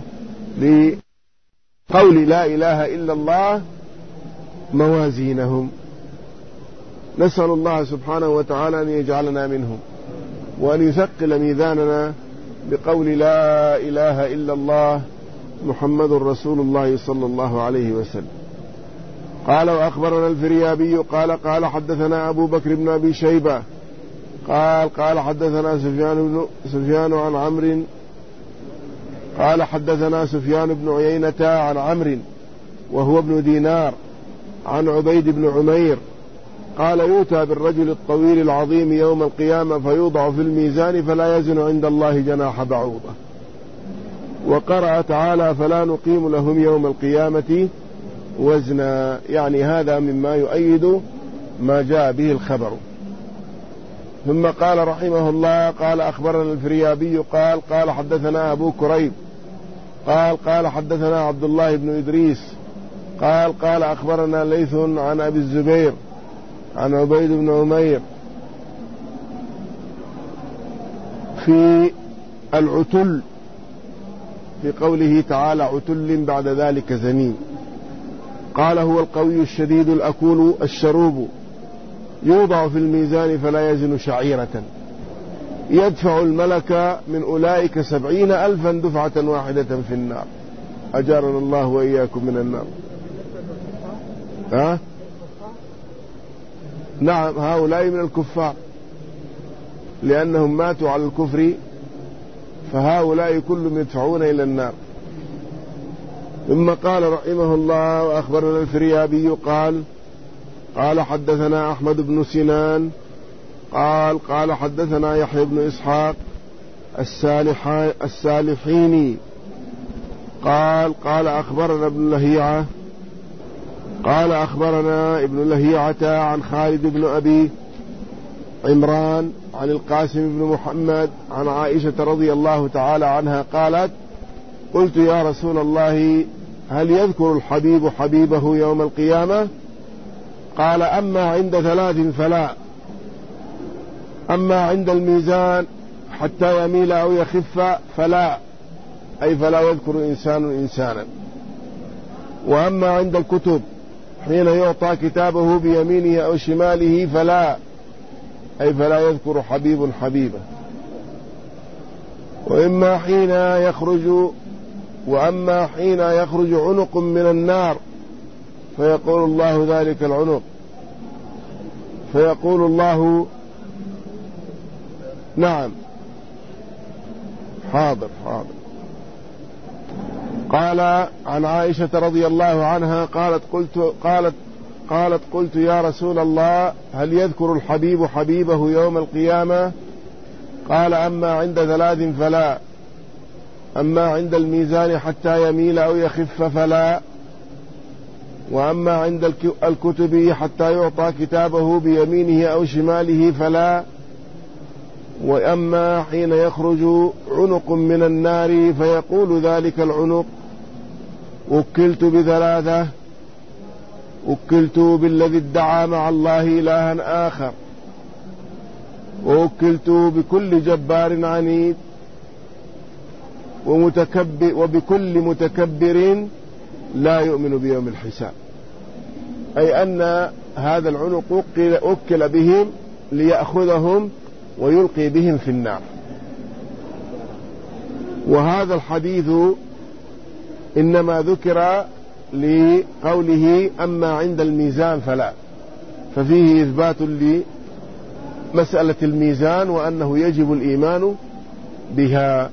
لقول لا إله إلا الله موازينهم. نسأل الله سبحانه وتعالى أن يجعلنا منهم وأن يثقل ميزاننا بقول لا إله إلا الله محمد رسول الله صلى الله عليه وسلم. قال وأخبرنا الفريابي قال قال حدثنا أبو بكر بن أبي شيبة قال قال حدثنا سفيان بن سفيان عن عمرو قال حدثنا سفيان بن عيينة عن عمرو وهو ابن دينار عن عبيد بن عمير قال يؤتى بالرجل الطويل العظيم يوم القيامة فيوضع في الميزان فلا يزن عند الله جناح بعوضة. وقرأ تعالى فلا نقيم لهم يوم القيامة وزنا يعني هذا مما يؤيد ما جاء به الخبر. ثم قال رحمه الله قال أخبرنا الفريابي قال قال حدثنا أبو كريب قال قال حدثنا عبد الله بن إدريس قال قال أخبرنا ليث عن أبي الزبير عن عبيد بن عمير في العتل في قوله تعالى عتل بعد ذلك زنيم قال هو القوي الشديد الأكول الشروب يوضع في الميزان فلا يزن شعيرة يدفع الملك من أولئك سبعين ألفا دفعة واحدة في النار أجارنا الله وإياكم من النار. ها؟ نعم هؤلاء من الكفار لأنهم ماتوا على الكفر فهؤلاء كلهم يدفعون إلى النار. ثم قال رحمه الله وأخبرنا الفريابي قال قال حدثنا أحمد بن سنان قال قال حدثنا يحيى بن إسحاق السالحيني قال قال أخبرنا ابن لهيعة قال أخبرنا ابن لهيعة عن خالد بن أبي عمران عن القاسم بن محمد عن عائشة رضي الله تعالى عنها قالت: قلت يا رسول الله هل يذكر الحبيب حبيبه يوم القيامة؟ قال: أما عند ثلاث فلا، أما عند الميزان حتى يميل أو يخف فلا، أي فلا يذكر إنسان إنسانا. وأما عند الكتب حين يعطى كتابه بيمينه أو شماله فلا، أي فلا يذكر حبيب حبيبه. وإما حين يخرج وأما حين يخرج عنق من النار فيقول الله ذلك العنق، فيقول الله نعم حاضر حاضر. قال عن عائشة رضي الله عنها قالت قلت قالت قالت قلت يا رسول الله هل يذكر الحبيب حبيبه يوم القيامة؟ قال: أما عند ثلاث فلا، أما عند الميزان حتى يميل أو يخف فلا، وأما عند الكتب حتى يعطى كتابه بيمينه أو شماله فلا، وأما حين يخرج عنق من النار فيقول ذلك العنق: وكلت بثلاثة، وكلت بالذي ادعى مع الله إلها آخر، ووكلت بكل جبار عنيد، ومتكبر وبكل متكبر لا يؤمن بيوم الحساب. أي أن هذا العنق أكل بهم ليأخذهم ويلقي بهم في النار. وهذا الحديث إنما ذكر لقوله أما عند الميزان فلا، ففيه إثبات لمسألة الميزان وأنه يجب الإيمان بها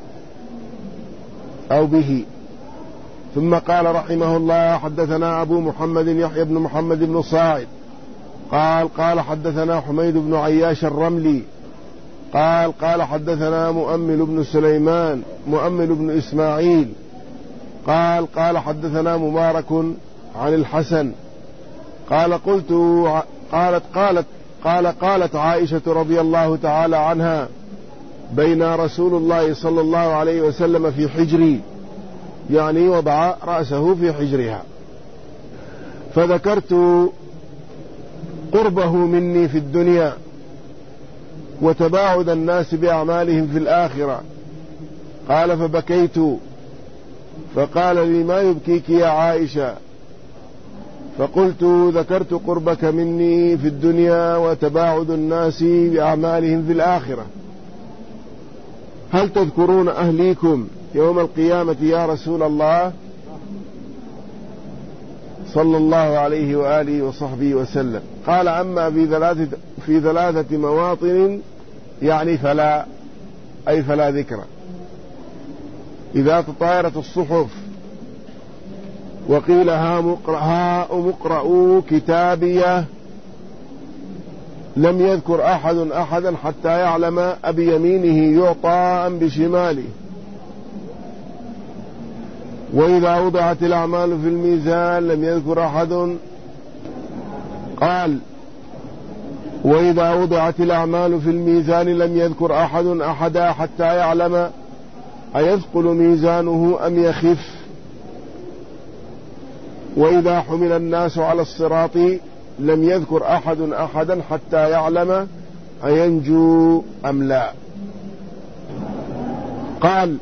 أو به. ثم قال رحمه الله: حدثنا أبو محمد يحيى بن محمد بن صاعد قال قال حدثنا حميد بن عياش الرملي قال قال حدثنا مؤمل بن سليمان مؤمل بن إسماعيل قال قال حدثنا مبارك عن الحسن قال قلت قالت قالت قال قالت عائشة رضي الله تعالى عنها: بين رسول الله صلى الله عليه وسلم في حجري، يعني وضع رأسه في حجرها، فذكرت قربه مني في الدنيا وتباعد الناس بأعمالهم في الآخرة. قال: فبكيت، فقال لي: ما يبكيك يا عائشة؟ فقلت: ذكرت قربك مني في الدنيا وتباعد الناس بأعمالهم في الآخرة. هل تذكرون أهليكم يوم القيامة يا رسول الله صلى الله عليه وآله وصحبه وسلم؟ قال: أما في ثلاثة, في ثلاثة مواطن يعني فلا، أي فلا ذكر. إذا تطايرت الصحف وقيل ها مقرأوا كتابيه لم يذكر أحد أحدا حتى يعلم أبي يمينه يعطى أم بشماله. وإذا وضعت الأعمال في الميزان لم يذكر أحد قال وإذا وضعت الأعمال في الميزان لم يذكر أحد أحدا حتى يعلم أيثقل ميزانه أم يخف. وإذا حمل الناس على الصراط لم يذكر أحد أحدا حتى يعلم أينجو أم لا. قال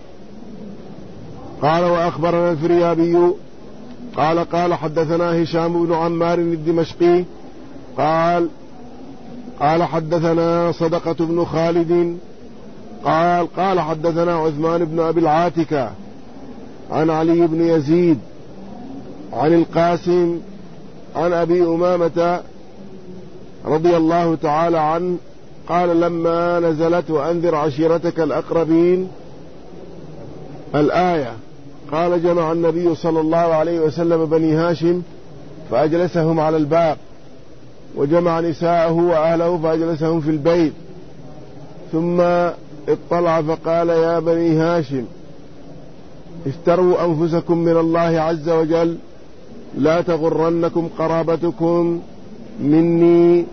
قال وأخبرنا الفريابي قال قال حدثنا هشام بن عمار الدمشقي قال قال حدثنا صدقة بن خالد قال قال حدثنا عثمان بن أبي العاتكة عن علي بن يزيد عن القاسم عن أبي أمامة رضي الله تعالى عنه قال: لما نزلت وأنذر عشيرتك الأقربين الآية، قال: جمع النبي صلى الله عليه وسلم بني هاشم فأجلسهم على الباب، وجمع نساءه وأهله فأجلسهم في البيت، ثم اطلع فقال: يا بني هاشم اشتروا أنفسكم من الله عز وجل، لا تغرنكم قرابتكم مني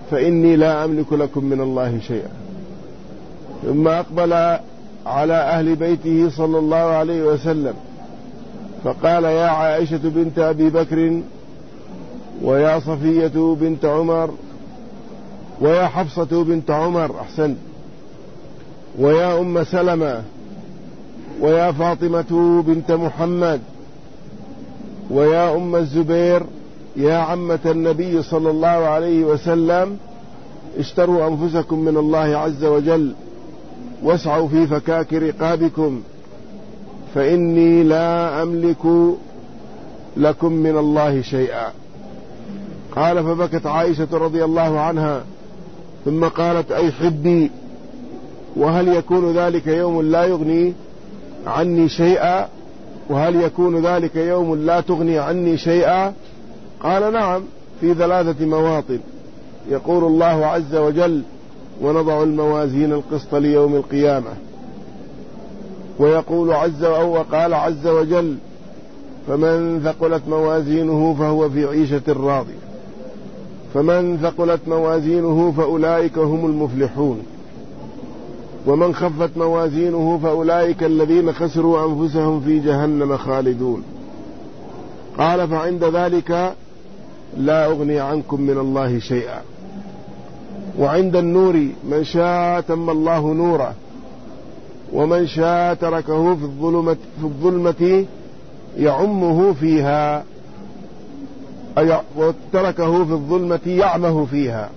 فإني لا أملك لكم من الله شيئا. ثم أقبل على أهل بيته صلى الله عليه وسلم فقال: يا عائشة بنت أبي بكر، ويا صفية بنت عمر، ويا حفصة بنت عمر، أحسن، ويا أم سلمة، ويا فاطمة بنت محمد، ويا أم الزبير، يا عمة النبي صلى الله عليه وسلم، اشتروا أنفسكم من الله عز وجل واسعوا في فكاك رقابكم، فإني لا أملك لكم من الله شيئا. قال: فبكت عائشة رضي الله عنها، ثم قالت: أي حبي، وهل يكون ذلك يوم لا يغني عني شيئا؟ وهل يكون ذلك يوم لا تغني عني شيئا؟ قال: نعم، في ثلاثة مواطن. يقول الله عز وجل: ونضع الموازين القسط ليوم القيامة. ويقول عز أو قال عز وجل: فمن ثقلت موازينه فهو في عيشة راضية. فمن ثقلت موازينه فأولئك هم المفلحون. ومن خفت موازينه فأولئك الذين خسروا أنفسهم في جهنم خالدون. قال: فعند ذلك لا أغني عنكم من الله شيئا. وعند النور من شاء تم الله نوره، ومن شاء تركه في الظلمة, في الظلمة يعمه فيها، أي وتركه في الظلمة يعمه فيها.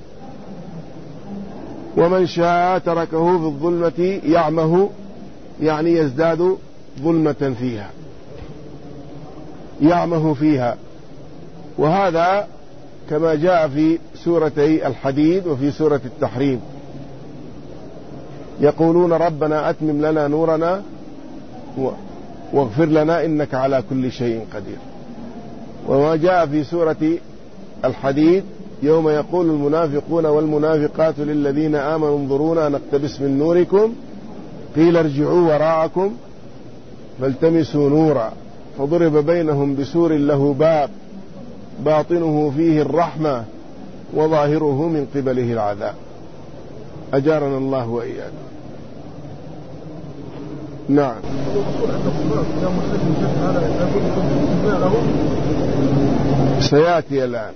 ومن شاء تركه في الظلمة يعمه، يعني يزداد ظلمة فيها، يعمه فيها. وهذا كما جاء في سورتي الحديد وفي سورة التحريم، يقولون: ربنا أتمم لنا نورنا واغفر لنا إنك على كل شيء قدير. وما جاء في سورة الحديد: يوم يقول المنافقون والمنافقات للذين آمنوا انظرونا نقتبس من نوركم قيل ارجعوا وراءكم فالتمسوا نورا فضرب بينهم بسور له باب باطنه فيه الرحمة وظاهره من قبله العذاب. أجارنا الله وإياكم. نعم. سيأتي الآن.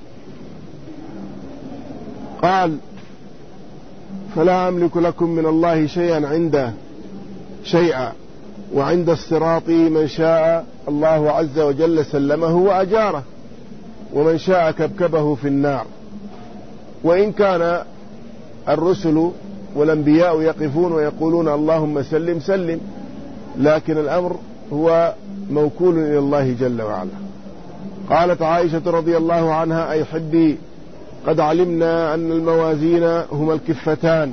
قال: فلا أملك لكم من الله شيئا عنده شيئا، وعند الصراط من شاء الله عز وجل سلمه وأجاره، ومن شاء كبكبه في النار. وإن كان الرسل والأنبياء يقفون ويقولون اللهم سلم سلم، لكن الأمر هو موكول إلى الله جل وعلا. قالت عائشة رضي الله عنها: أي حبي، قد علمنا أن الموازين هما الكفتان،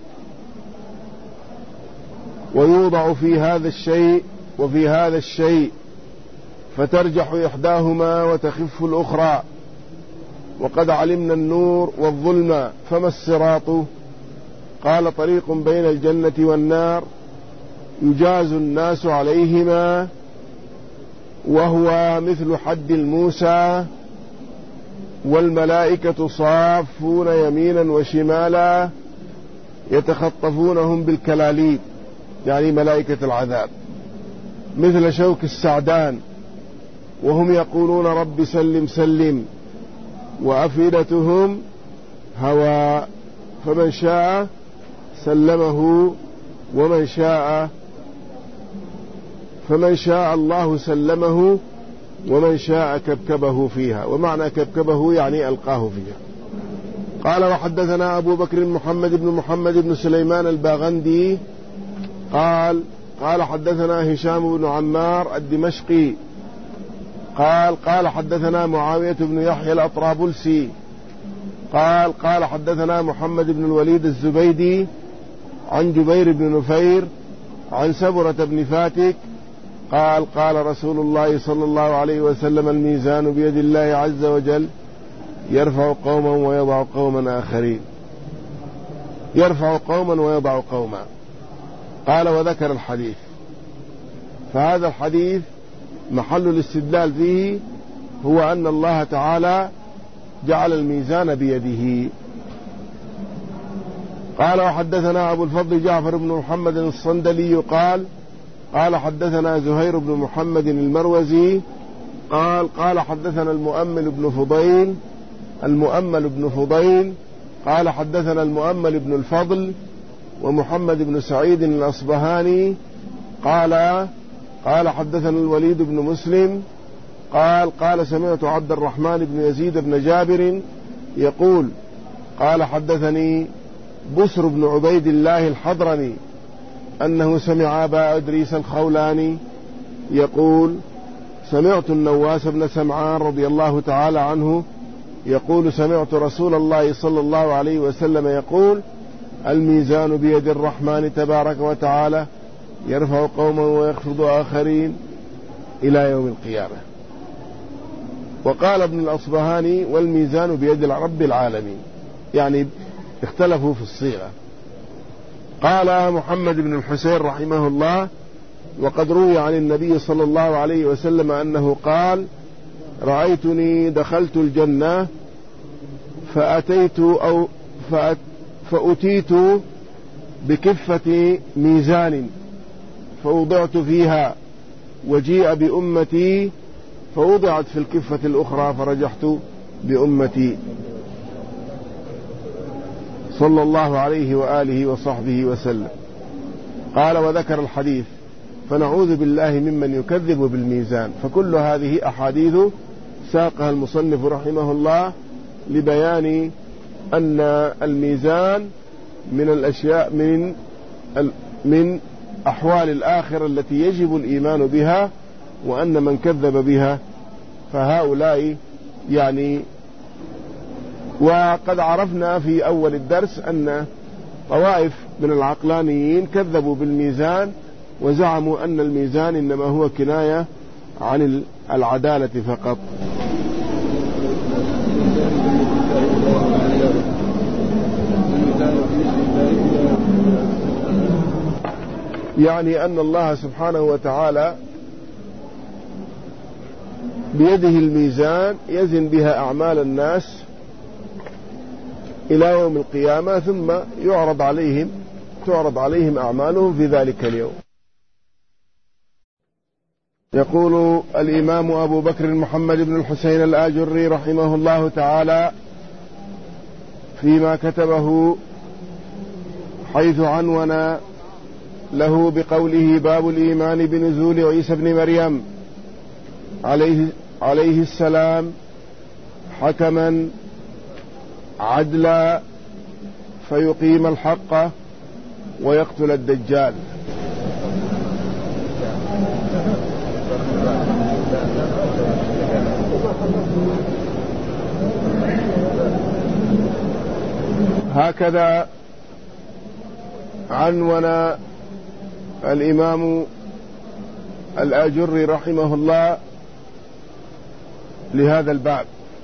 ويوضع في هذا الشيء وفي هذا الشيء، فترجح إحداهما وتخف الأخرى. وقد علمنا النور والظلم، فما الصراط؟ قال: طريق بين الجنة والنار يجاز الناس عليهما، وهو مثل حد الموسى، والملائكة صافون يمينا وشمالا يتخطفونهم بالكلاليب، يعني ملائكة العذاب، مثل شوك السعدان، وهم يقولون رب سلم سلم، وأفئدتهم هواء، فمن شاء سلمه ومن شاء فمن شاء الله سلمه ومن شاء كبكبه فيها. ومعنى كبكبه يعني ألقاه فيها. قال: وحدثنا أبو بكر محمد بن محمد بن سليمان الباغندي قال قال حدثنا هشام بن عمار الدمشقي قال قال حدثنا معاوية بن يحيى الأطرابلسي قال قال حدثنا محمد بن الوليد الزبيدي عن جبير بن نفير عن سبرة بن فاتك قال قال رسول الله صلى الله عليه وسلم: الميزان بيد الله عز وجل، يرفع قوما ويضع قوما آخرين، يرفع قوما ويضع قوما. قال: وذكر الحديث. فهذا الحديث محل الاستدلال فيه هو أن الله تعالى جعل الميزان بيده، قال وحدثنا أبو الفضل جعفر بن محمد الصندلي قال قال حدثنا زهير بن محمد المروزي قال قال حدثنا المؤمل بن فضيل المؤمل بن فضيل قال حدثنا المؤمل بن الفضل ومحمد بن سعيد الأصبهاني قال قال حدثنا الوليد بن مسلم قال قال سمعت عبد الرحمن بن يزيد بن جابر يقول قال حدثني بسر بن عبيد الله الحضرمي أنه سمع أبا إدريس الخولاني يقول سمعت النواس بن سمعان رضي الله تعالى عنه يقول سمعت رسول الله صلى الله عليه وسلم يقول الميزان بيد الرحمن تبارك وتعالى يرفع قوما ويخفض آخرين إلى يوم القيامة. وقال ابن الأصبهاني والميزان بيد رب العالمين، يعني اختلفوا في الصيغة. قال محمد بن الحسين رحمه الله وقد روي عن النبي صلى الله عليه وسلم أنه قال رأيتني دخلت الجنة فأتيت أو فأت فأتيت بكفة ميزان فوضعت فيها وجيء بأمتي فوضعت في الكفة الأخرى فرجحت بأمتي صلى الله عليه وآله وصحبه وسلم. قال وذكر الحديث فنعوذ بالله ممن يكذب بالميزان. فكل هذه أحاديث ساقها المصنف رحمه الله لبيان أن الميزان من الأشياء من من أحوال الآخرة التي يجب الإيمان بها، وأن من كذب بها فهؤلاء يعني. وقد عرفنا في أول الدرس أن طوائف من العقلانيين كذبوا بالميزان وزعموا أن الميزان إنما هو كناية عن العدالة فقط. يعني أن الله سبحانه وتعالى بيده الميزان يزن بها أعمال الناس إلى يوم القيامة، ثم يعرض عليهم تعرض عليهم أعمالهم في ذلك اليوم. يقول الإمام أبو بكر محمد بن الحسين الآجري رحمه الله تعالى فيما كتبه حيث عنون له بقوله باب الإيمان بنزول عيسى بن مريم عليه, عليه السلام حكما عدلا فيقيم الحق ويقتل الدجال. هكذا عنون الإمام الآجري رحمه الله لهذا الباب،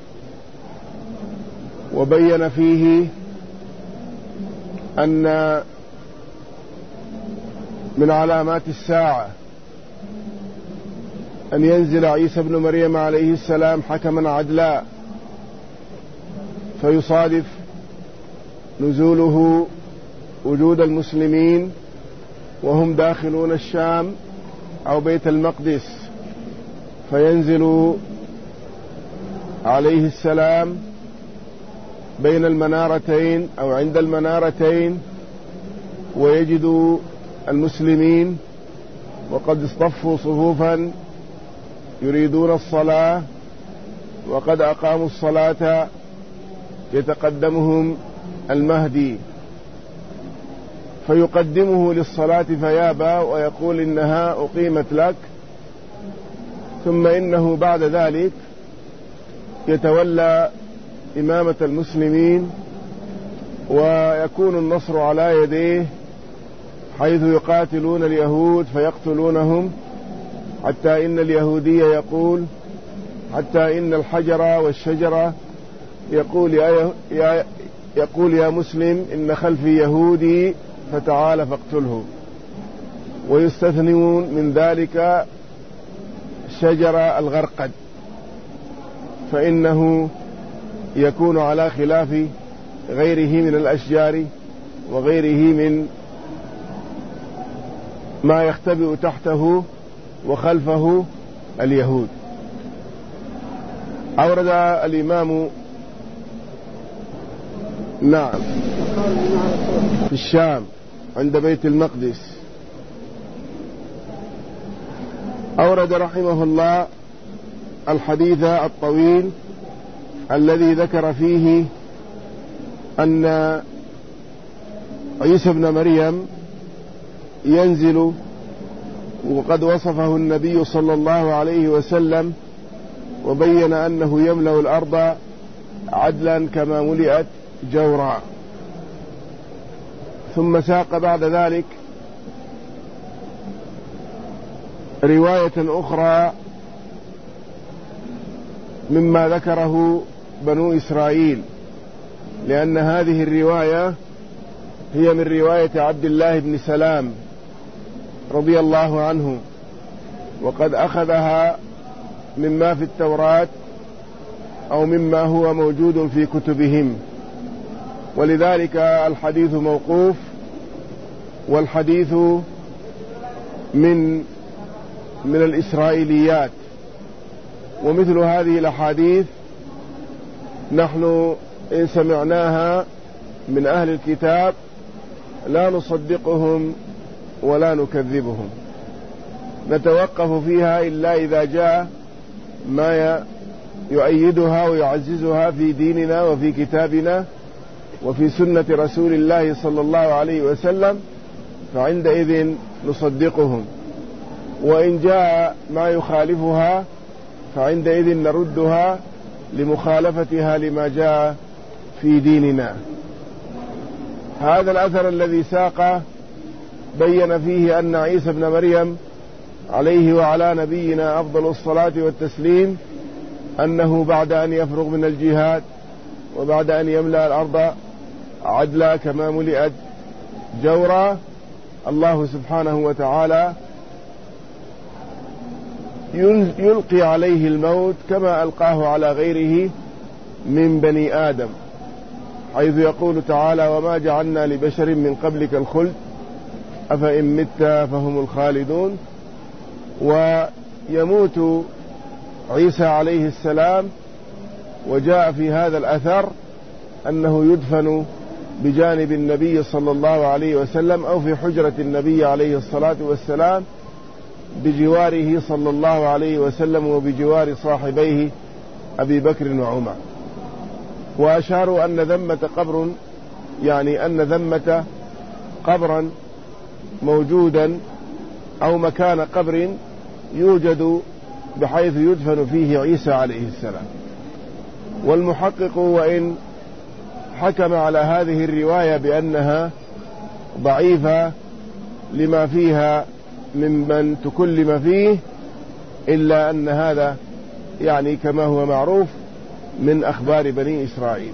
وبين فيه أن من علامات الساعة أن ينزل عيسى بن مريم عليه السلام حكما عدلا، فيصادف نزوله وجود المسلمين وهم داخلون الشام أو بيت المقدس، فينزل عليه السلام بين المنارتين أو عند المنارتين ويجد المسلمين وقد اصطفوا صفوفا يريدون الصلاة وقد أقاموا الصلاة، يتقدمهم المهدي فيقدمه للصلاة فيابى ويقول إنها أقيمت لك، ثم إنه بعد ذلك يتولى إمامة المسلمين ويكون النصر على يديه، حيث يقاتلون اليهود فيقتلونهم، حتى إن اليهودي يقول حتى إن الحجر والشجرة يقول يا, يا يقول يا مسلم إن خلفي يهودي فتعال فاقتله. ويستثنون من ذلك شجر الغرقد، فإنه يكون على خلاف غيره من الأشجار وغيره من ما يختبئ تحته وخلفه اليهود. أورد الإمام نعم في الشام عند بيت المقدس. أورد رحمه الله الحديث الطويل الذي ذكر فيه أن عيسى ابن مريم ينزل، وقد وصفه النبي صلى الله عليه وسلم وبين أنه يملأ الأرض عدلا كما ملئت جورا. ثم ساق بعد ذلك رواية أخرى مما ذكره بنو إسرائيل، لأن هذه الرواية هي من رواية عبد الله بن سلام رضي الله عنه، وقد أخذها مما في التوراة أو مما هو موجود في كتبهم، ولذلك الحديث موقوف، والحديث من من الإسرائيليات. ومثل هذه الأحاديث نحن إن سمعناها من أهل الكتاب لا نصدقهم ولا نكذبهم، نتوقف فيها إلا إذا جاء ما يؤيدها ويعززها في ديننا وفي كتابنا وفي سنة رسول الله صلى الله عليه وسلم، فعندئذ نصدقهم. وإن جاء ما يخالفها فعندئذ نردها لمخالفتها لما جاء في ديننا. هذا الأثر الذي ساقه بين فيه أن عيسى ابن مريم عليه وعلى نبينا أفضل الصلاة والتسليم أنه بعد أن يفرغ من الجهاد وبعد أن يملأ الأرض عدلا كما ملئت جورا، الله سبحانه وتعالى يلقي عليه الموت كما ألقاه على غيره من بني آدم، حيث يقول تعالى: وما جعلنا لبشر من قبلك الخلد أفإن مت فهم الخالدون. ويموت عيسى عليه السلام، وجاء في هذا الأثر أنه يدفن بجانب النبي صلى الله عليه وسلم أو في حجرة النبي عليه الصلاة والسلام بجواره صلى الله عليه وسلم وبجوار صاحبيه أبي بكر وعمر. وأشاروا أن ذمة قبر، يعني أن ذمة قبرا موجودا أو مكان قبر يوجد بحيث يدفن فيه عيسى عليه السلام. والمحقق وإن حكم على هذه الرواية بأنها ضعيفة لما فيها ممن تكلم فيه، إلا أن هذا يعني كما هو معروف من أخبار بني إسرائيل.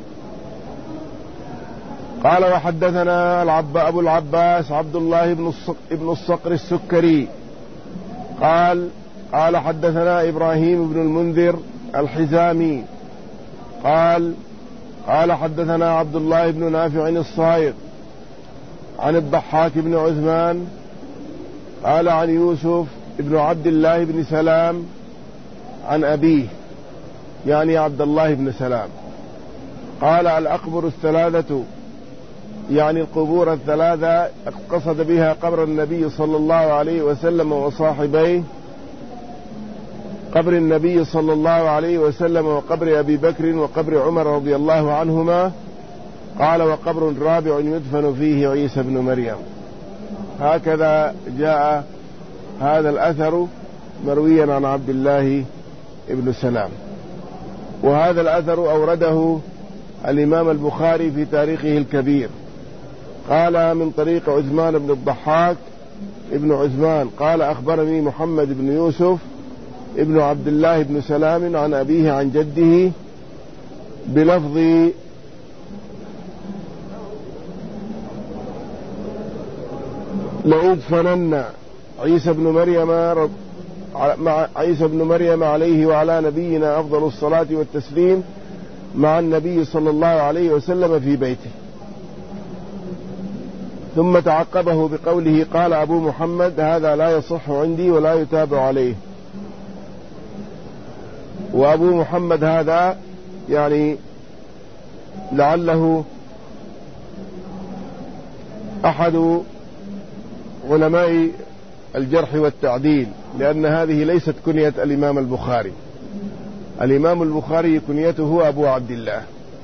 قال: وحدثنا أبو العباس عبد الله بن الصقر السكري قال قال حدثنا إبراهيم بن المنذر الحزامي قال قال حدثنا عبد الله بن نافع الصائغ عن الضحاك بن عثمان قال عن يوسف بن عبد الله بن سلام عن أبيه، يعني عبد الله بن سلام، قال: الأقبر الثلاثة، يعني القبور الثلاثة، قصد بها قبر النبي صلى الله عليه وسلم وصاحبيه، قبر النبي صلى الله عليه وسلم وقبر أبي بكر وقبر عمر رضي الله عنهما. قال: وقبر رابع يدفن فيه عيسى بن مريم. هكذا جاء هذا الأثر مرويا عن عبد الله بن سلام. وهذا الأثر أورده الإمام البخاري في تاريخه الكبير، قال: من طريق عثمان بن الضحاك ابن عثمان قال: أخبرني محمد بن يوسف ابن عبد الله بن سلام عن أبيه عن جده بلفظ: لأدفنن عيسى بن مريم مع عيسى بن مريم عليه وعلى نبينا أفضل الصلاة والتسليم مع النبي صلى الله عليه وسلم في بيته. ثم تعقبه بقوله قال أبو محمد هذا لا يصح عندي ولا يتابع عليه. وأبو محمد هذا يعني لعله أحد علماء الجرح والتعديل، لأن هذه ليست كنية الإمام البخاري. الإمام البخاري كنيته أبو عبد الله.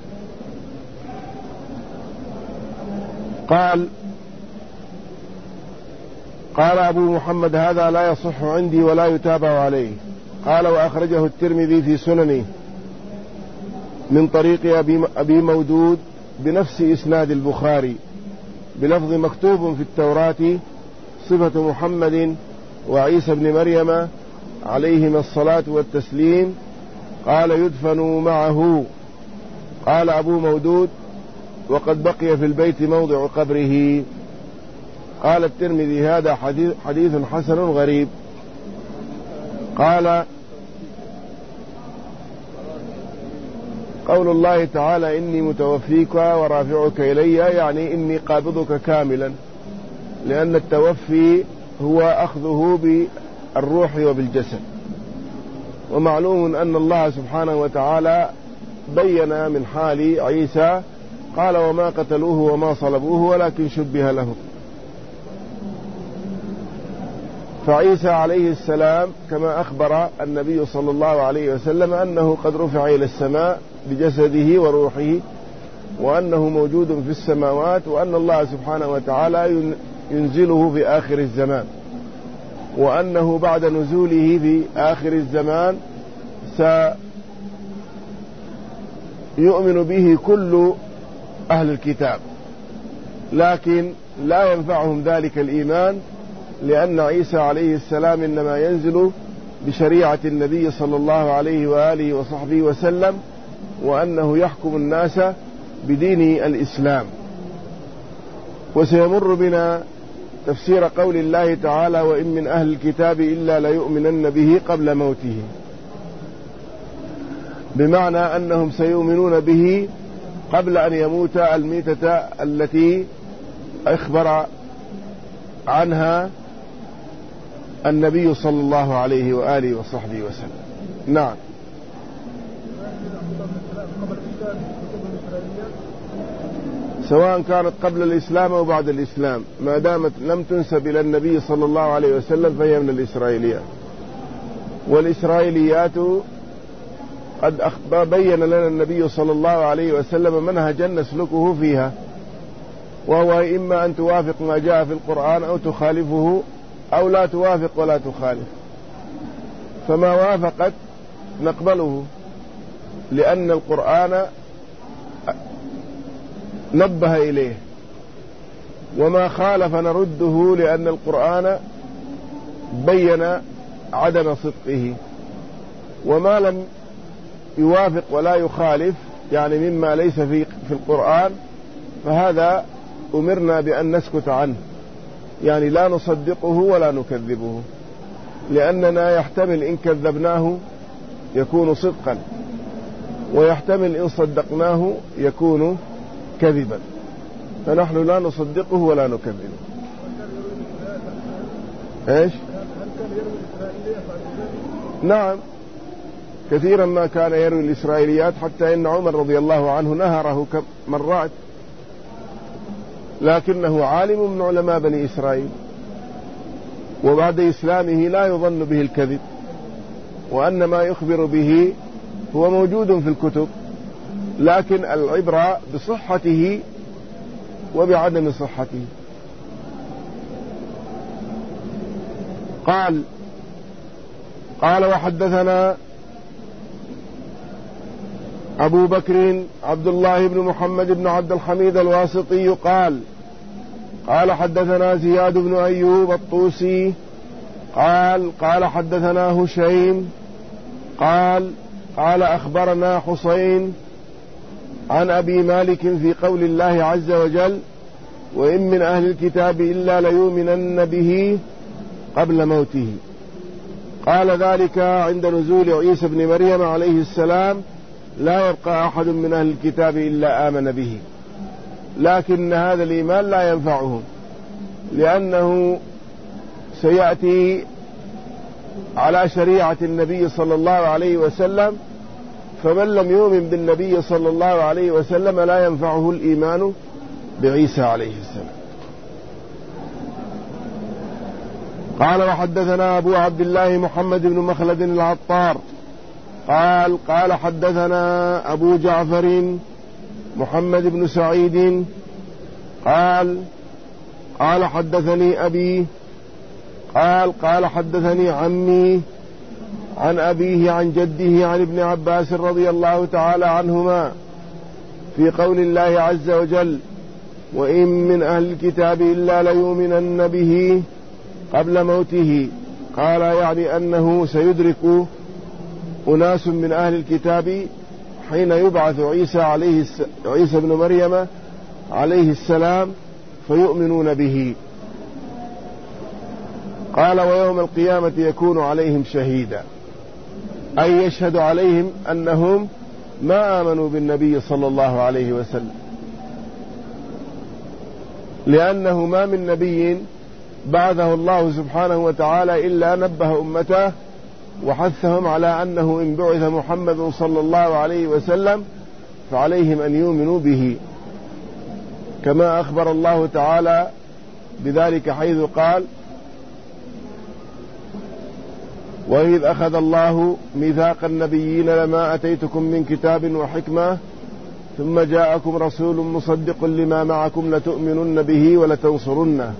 قال قال أبو محمد هذا لا يصح عندي ولا يتابع عليه. قال وأخرجه الترمذي في سننه من طريق أبي مودود بنفس إسناد البخاري بلفظ مكتوب في التوراة صفة محمد وعيسى بن مريم عليهما الصلاة والتسليم، قال يدفن معه. قال أبو مودود وقد بقي في البيت موضع قبره. قال الترمذي هذا حديث, حديث حسن غريب. قال قول الله تعالى إني متوفيك ورافعك إلي، يعني إني قابضك كاملا، لأن التوفي هو أخذه بالروح وبالجسد. ومعلوم أن الله سبحانه وتعالى بين من حال عيسى قال وما قتلوه وما صلبوه ولكن شبه لهم. فعيسى عليه السلام كما أخبر النبي صلى الله عليه وسلم أنه قد رفع إلى السماء بجسده وروحه، وأنه موجود في السماوات، وأن الله سبحانه وتعالى ينزله في آخر الزمان، وأنه بعد نزوله في آخر الزمان سيؤمن به كل أهل الكتاب، لكن لا ينفعهم ذلك الإيمان، لأن عيسى عليه السلام إنما ينزل بشريعة النبي صلى الله عليه وآله وصحبه وسلم، وأنه يحكم الناس بدين الإسلام. وسيمر بنا تفسير قول الله تعالى وإن من أهل الكتاب إلا ليؤمنن به قبل موته، بمعنى أنهم سيؤمنون به قبل أن يموت الميتة التي أخبر عنها النبي صلى الله عليه وآله وصحبه وسلم. نعم. سواء كانت قبل الإسلام أو بعد الإسلام، ما دامت لم تنسب إلى النبي صلى الله عليه وسلم فهي من الإسرائيليات. والإسرائيليات قد بين لنا النبي صلى الله عليه وسلم منهجا نسلكه فيها، وهو إما أن توافق ما جاء في القرآن أو تخالفه، أو لا توافق ولا تخالف. فما وافقت نقبله، لأن القرآن نبه إليه، وما خالف نرده، لأن القرآن بين عدم صدقه. وما لم يوافق ولا يخالف، يعني مما ليس في في القرآن، فهذا أمرنا بأن نسكت عنه، يعني لا نصدقه ولا نكذبه، لأننا يحتمل إن كذبناه يكون صدقا، ويحتمل إن صدقناه يكون كذبا، فنحن لا نصدقه ولا نكذبه. ايش؟ نعم، كثيرا ما كان يروي الإسرائيليات، حتى إن عمر رضي الله عنه نهره مرات، لكنه عالم من علماء بني إسرائيل، وبعد إسلامه لا يظن به الكذب، وأن ما يخبر به هو موجود في الكتب، لكن العبرة بصحته وبعدم صحته. قال قال وحدثنا أبو بكر عبد الله بن محمد بن عبد الحميد الواسطي قال قال حدثنا زياد بن أيوب الطوسي قال قال حدثنا هشيم قال قال أخبرنا حسين عن أبي مالك في قول الله عز وجل وإن من أهل الكتاب إلا ليؤمنن به قبل موته. قال ذلك عند نزول عيسى بن مريم عليه السلام لا يبقى أحد من أهل الكتاب إلا آمن به، لكن هذا الإيمان لا ينفعهم، لأنه سيأتي على شريعة النبي صلى الله عليه وسلم، فمن لم يؤمن بالنبي صلى الله عليه وسلم لا ينفعه الإيمان بعيسى عليه السلام. قال وحدثنا أبو عبد الله محمد بن مخلد العطار قال قال حدثنا أبو جعفر محمد بن سعيد قال قال حدثني أبي قال قال حدثني عمي عن أبيه عن جده عن ابن عباس رضي الله تعالى عنهما في قول الله عز وجل: وإن من أهل الكتاب إلا ليؤمنن به قبل موته. قال يعني أنه سيدرك أناس من أهل الكتاب حين يبعث عيسى عليه عيسى بن مريم عليه السلام فيؤمنون به. قال ويوم القيامة يكون عليهم شهيدا، أي يشهد عليهم أنهم ما آمنوا بالنبي صلى الله عليه وسلم، لأنه ما من نبي بعثه الله سبحانه وتعالى إلا نبه أمته وحثهم على أنه إن بعث محمد صلى الله عليه وسلم فعليهم أن يؤمنوا به، كما أخبر الله تعالى بذلك حيث قال: وإذ أخذ الله ميثاق النبيين لما أتيتكم من كتاب وحكمة ثم جاءكم رسول مصدق لما معكم لتؤمنن به ولتنصرنه.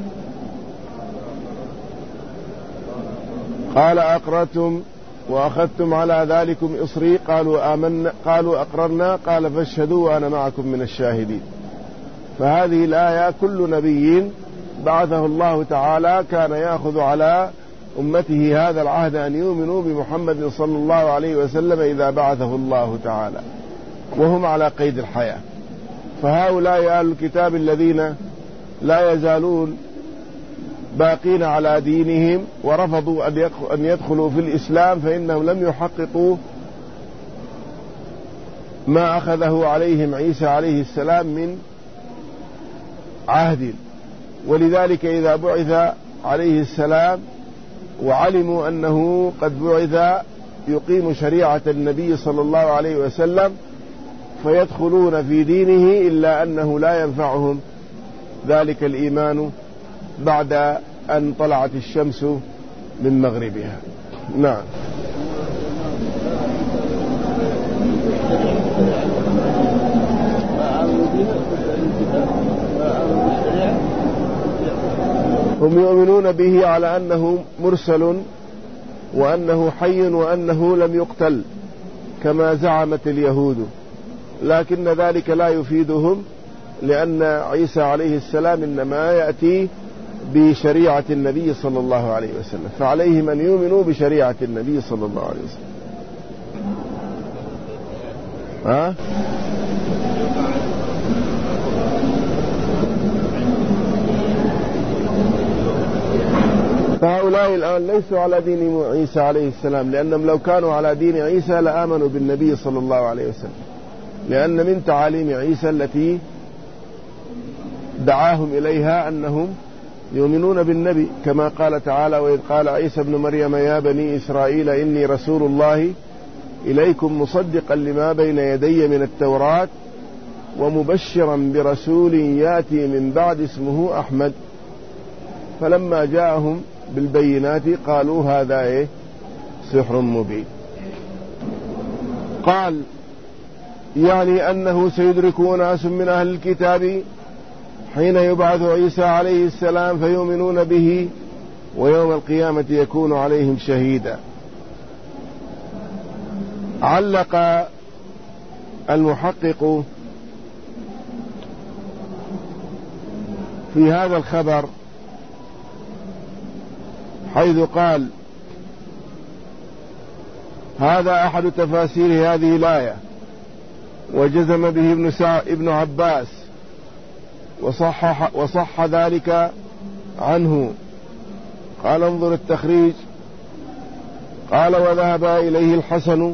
قال أقررتم وأخذتم على ذلكم إصري؟ قالوا آمنا قالوا أقررنا. قال فاشهدوا وأنا معكم من الشاهدين. فهذه الآية كل نبي بعثه الله تعالى كان يأخذ على أمته هذا العهد أن يؤمنوا بمحمد صلى الله عليه وسلم إذا بعثه الله تعالى، وهم على قيد الحياة. فهؤلاء أهل الكتاب الذين لا يزالون باقين على دينهم ورفضوا أن يدخلوا في الإسلام فإنهم لم يحققوا ما أخذه عليهم عيسى عليه السلام من عهد. ولذلك إذا بعث عليه السلام وعلموا أنه قد بعث يقيم شريعة النبي صلى الله عليه وسلم فيدخلون في دينه، إلا أنه لا ينفعهم ذلك الإيمان بعد أن طلعت الشمس من مغربها. نعم. هم يؤمنون به على أنه مرسل وأنه حي وأنه لم يقتل كما زعمت اليهود، لكن ذلك لا يفيدهم، لأن عيسى عليه السلام إنما يأتي بشريعة النبي صلى الله عليه وسلم، فعليهم أن يؤمنوا بشريعة النبي صلى الله عليه وسلم. ها؟ فهؤلاء الآن ليسوا على دين عيسى عليه السلام، لأنهم لو كانوا على دين عيسى لآمنوا بالنبي صلى الله عليه وسلم، لأن من تعاليم عيسى التي دعاهم إليها أنهم يؤمنون بالنبي، كما قال تعالى: وإذ قال عيسى ابن مريم يا بني إسرائيل إني رسول الله إليكم مصدقا لما بين يدي من التوراة ومبشرا برسول يأتي من بعد اسمه أحمد. فلما جاءهم بالبينات قالوا هذا إيه؟ سحر مبين. قال يعني أنه سيدرك ناس من أهل الكتاب حين يبعث عيسى عليه السلام فيؤمنون به ويوم القيامة يكون عليهم شهيدا. علق المحقق في هذا الخبر حيث قال: هذا أحد تفاسير هذه الآية، وجزم به ابن سعد ابن عباس وصح, وصح ذلك عنه. قال انظر التخريج. قال وذهب إليه الحسن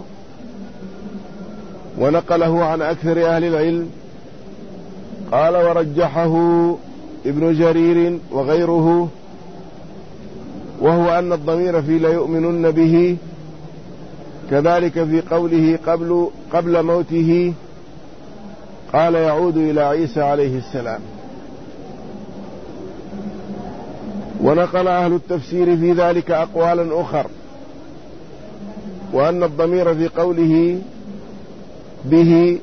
ونقله عن أكثر أهل العلم. قال ورجحه ابن جرير وغيره، وهو أن الضمير في ليؤمنن به كذلك في قوله قبل, قبل موته قال يعود إلى عيسى عليه السلام. ونقل أهل التفسير في ذلك أقوالا أخر، وأن الضمير في قوله به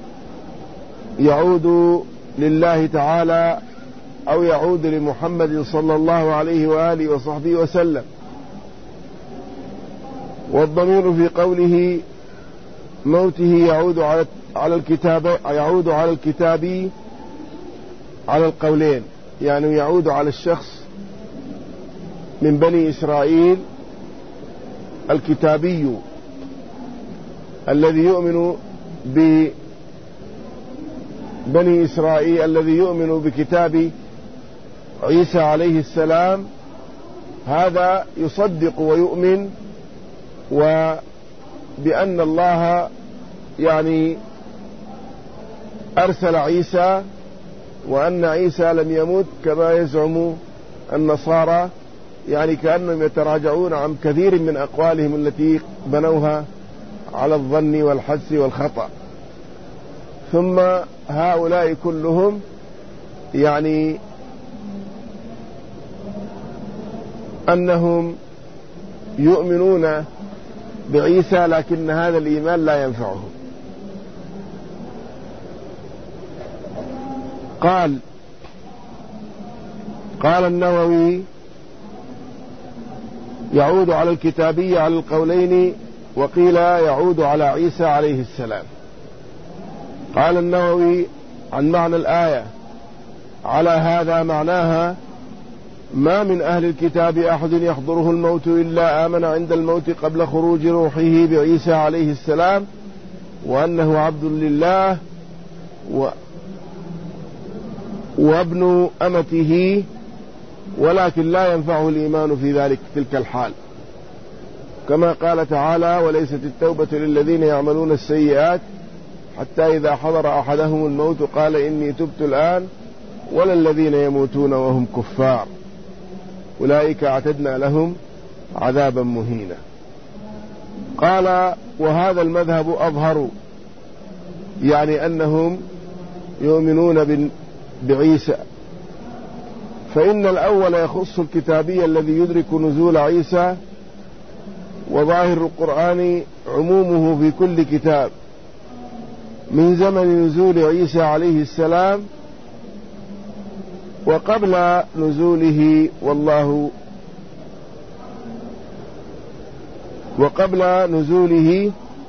يعود لله تعالى أو يعود لمحمد صلى الله عليه وآله وصحبه وسلم، والضمير في قوله موته يعود على الكتاب يعود على الكتابي على القولين، يعني يعود على الشخص من بني إسرائيل الكتابي الذي يؤمن ببني إسرائيل الذي يؤمن بكتاب عيسى عليه السلام، هذا يصدق ويؤمن وبأن الله يعني أرسل عيسى، وأن عيسى لم يمت كما يزعم النصارى، يعني كأنهم يتراجعون عن كثير من أقوالهم التي بنوها على الظن والحدس والخطأ. ثم هؤلاء كلهم يعني أنهم يؤمنون بعيسى، لكن هذا الإيمان لا ينفعهم. قال قال النووي يعود على الكتابية على القولين، وقيل يعود على عيسى عليه السلام. قال النووي عن معنى الآية على هذا معناها ما من أهل الكتاب أحد يحضره الموت إلا آمن عند الموت قبل خروج روحه بعيسى عليه السلام، وأنه عبد لله و وابن أمته، ولكن لا ينفعه الإيمان في ذلك تلك الحال، كما قال تعالى وليست التوبة للذين يعملون السيئات حتى إذا حضر أحدهم الموت قال إني تبت الآن ولا الذين يموتون وهم كفار أولئك اعتدنا لهم عذابا مهينا. قال وهذا المذهب أظهر، يعني أنهم يؤمنون بعيسى، فإن الأول يخص الكتابي الذي يدرك نزول عيسى، وظاهر القرآن عمومه في كل كتاب من زمن نزول عيسى عليه السلام وقبل نزوله، والله وقبل نزوله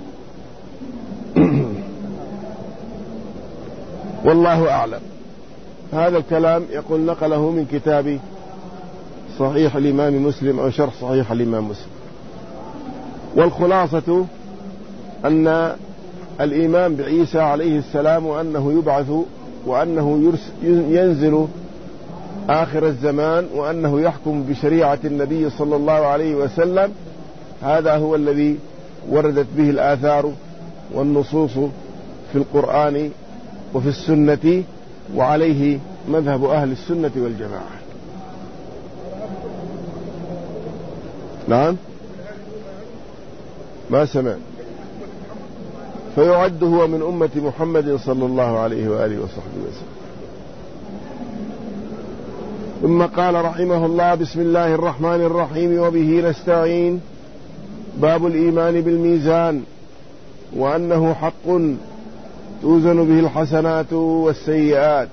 والله أعلم. هذا الكلام يقول نقله من كتاب صحيح الإمام مسلم أو شرح صحيح الإمام مسلم. والخلاصة أن الإيمان بعيسى عليه السلام وأنه يبعث وأنه ينزل آخر الزمان وأنه يحكم بشريعة النبي صلى الله عليه وسلم، هذا هو الذي وردت به الآثار والنصوص في القرآن وفي السنة، وعليه مذهب أهل السنة والجماعة. نعم ما سمع. فيعد هو من أمة محمد صلى الله عليه وآله وصحبه وسلم. ثم قال رحمه الله بسم الله الرحمن الرحيم وبه نستعين. باب الإيمان بالميزان، وأنه حق توزن به الحسنات والسيئات.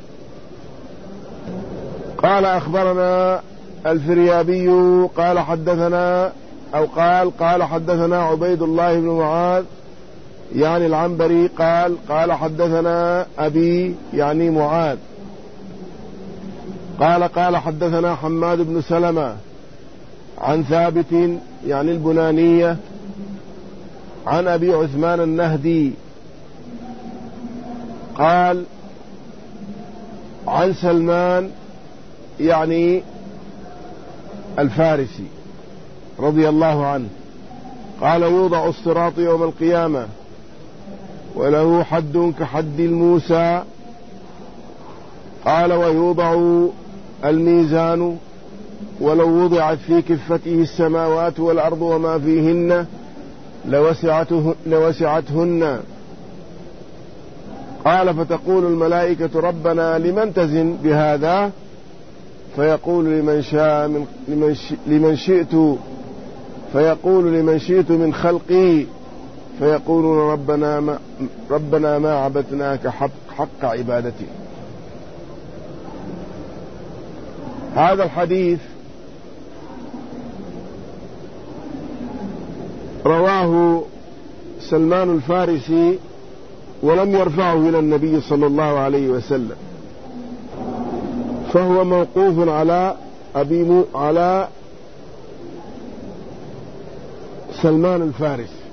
قال أخبرنا الفريابي قال حدثنا أو قال قال حدثنا عبيد الله بن معاذ يعني العنبري قال قال حدثنا أبي يعني معاذ قال قال حدثنا حماد بن سلمة عن ثابت يعني البنانية عن أبي عثمان النهدي قال عن سلمان يعني الفارسي رضي الله عنه قال يوضع الصراط يوم القيامة وله حد كحد الموسى قال ويوضع الميزان ولو وضعت في كفته السماوات والأرض وما فيهن لوسعته لوسعتهن. قال فتقول الملائكة ربنا لمن تزن بهذا؟ فيقول لمن شاء من لمن, لمن شئت فيقول لمن شئت من خلقي، فيقولون ربنا ما, ربنا ما عبدناك حق, حق عبادتي. هذا الحديث رواه سلمان الفارسي ولم يرفعه إلى النبي صلى الله عليه وسلم، فهو موقوف على أبي مو على سلمان الفارسي.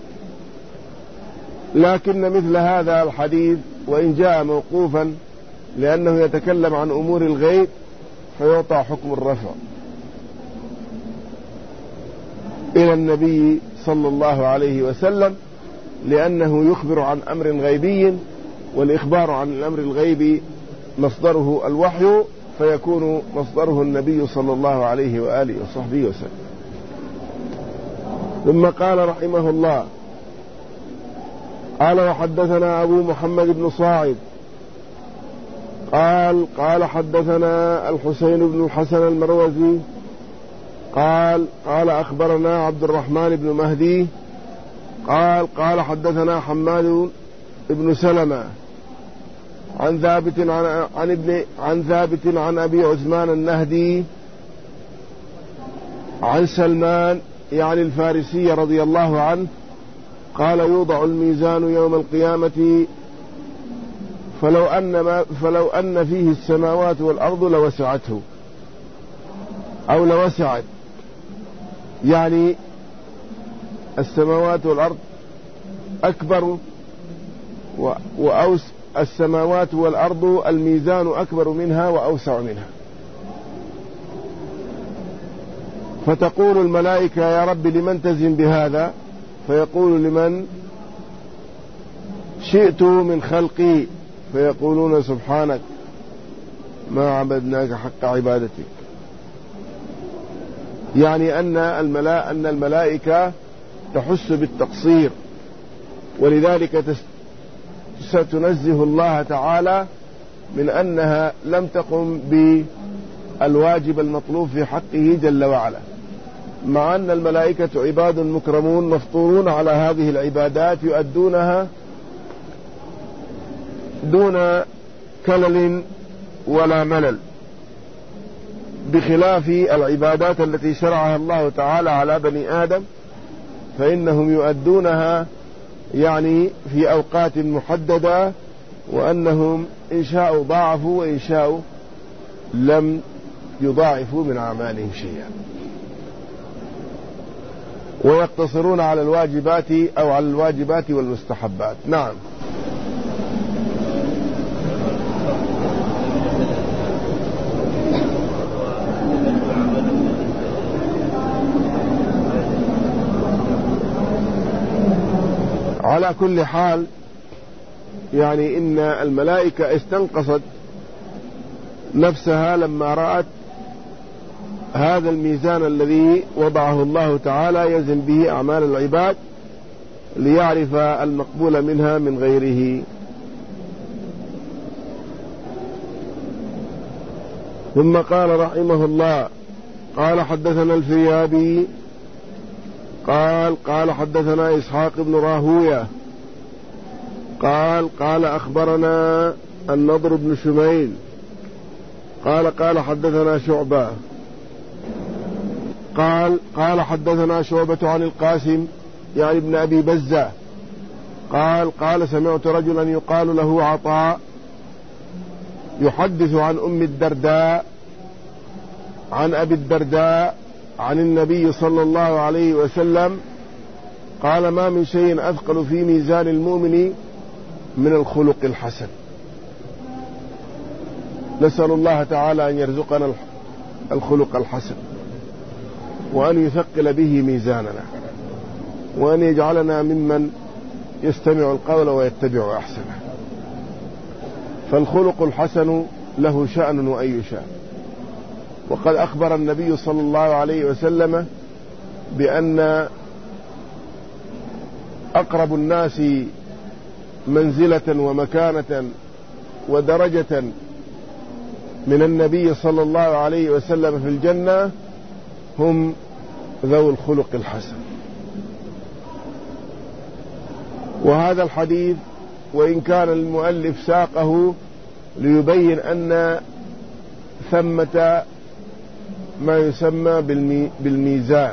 لكن مثل هذا الحديث وإن جاء موقوفا لأنه يتكلم عن أمور الغيب فيعطى حكم الرفع إلى النبي صلى الله عليه وسلم، لأنه يخبر عن أمر غيبي، والإخبار عن الأمر الغيبي مصدره الوحي، فيكون مصدره النبي صلى الله عليه وآله وصحبه وسلم. ثم قال رحمه الله قال وحدثنا أبو محمد بن صاعد قال قال حدثنا الحسين بن الحسن المروزي قال قال أخبرنا عبد الرحمن بن مهدي قال قال حدثنا حماد بن سلمة عن ثابت عن عن ابن عن ثابت عن أبي عثمان النهدي عن سلمان يعني الفارسي رضي الله عنه قال يوضع الميزان يوم القيامة فلو أن ما فلو أن فيه السماوات والأرض لوسعته أو لوسعت، يعني السماوات والأرض أكبر وأوس السماوات والأرض الميزان أكبر منها وأوسع منها. فتقول الملائكة يا رب لمن تزن بهذا؟ فيقول لمن شئت من خلقي، فيقولون سبحانك ما عبدناك حق عبادتك. يعني أن الملائكة, أن الملائكة تحس بالتقصير، ولذلك ستنزه الله تعالى من أنها لم تقم بالواجب المطلوب في حقه جل وعلا، مع أن الملائكة عباد مكرمون مفطورون على هذه العبادات يؤدونها دون كلل ولا ملل، بخلاف العبادات التي شرعها الله تعالى على بني آدم، فإنهم يؤدونها يعني في أوقات محددة، وأنهم إن شاءوا ضاعفوا وإن شاءوا لم يضاعفوا من أعمالهم شيئا، ويقتصرون على الواجبات أو على الواجبات والمستحبات. نعم. على كل حال يعني إن الملائكة استنقصت نفسها لما رأت هذا الميزان الذي وضعه الله تعالى يزن به أعمال العباد ليعرف المقبول منها من غيره. ثم قال رحمه الله قال حدثنا الفريابي قال قال حدثنا إسحاق بن راهوية قال قال أخبرنا النضر بن شميل قال قال حدثنا شعبة قال قال حدثنا شعبة عن القاسم يعني ابن أبي بزة قال قال سمعت رجلا يقال له عطاء يحدث عن أم الدرداء عن أبي الدرداء عن النبي صلى الله عليه وسلم قال ما من شيء أثقل في ميزان المؤمن من الخلق الحسن. نسأل الله تعالى أن يرزقنا الخلق الحسن، وأن يثقل به ميزاننا، وأن يجعلنا ممن يستمع القول ويتبع أحسنه. فالخلق الحسن له شأن وأي شأن. وقد أخبر النبي صلى الله عليه وسلم بأن أقرب الناس منزلة ومكانة ودرجة من النبي صلى الله عليه وسلم في الجنة هم ذو الخلق الحسن. وهذا الحديث وإن كان المؤلف ساقه ليبين أن ثمة ما يسمى بالميزان،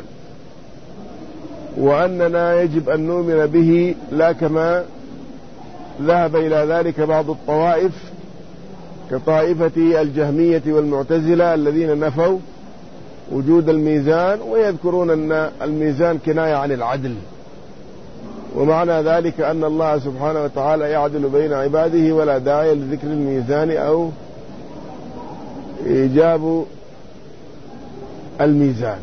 وأننا يجب أن نؤمن به لا كما ذهب إلى ذلك بعض الطوائف كطائفة الجهمية والمعتزلة الذين نفوا وجود الميزان ويذكرون أن الميزان كناية عن العدل، ومعنى ذلك أن الله سبحانه وتعالى يعدل بين عباده ولا داعي لذكر الميزان أو إيجاب الميزان.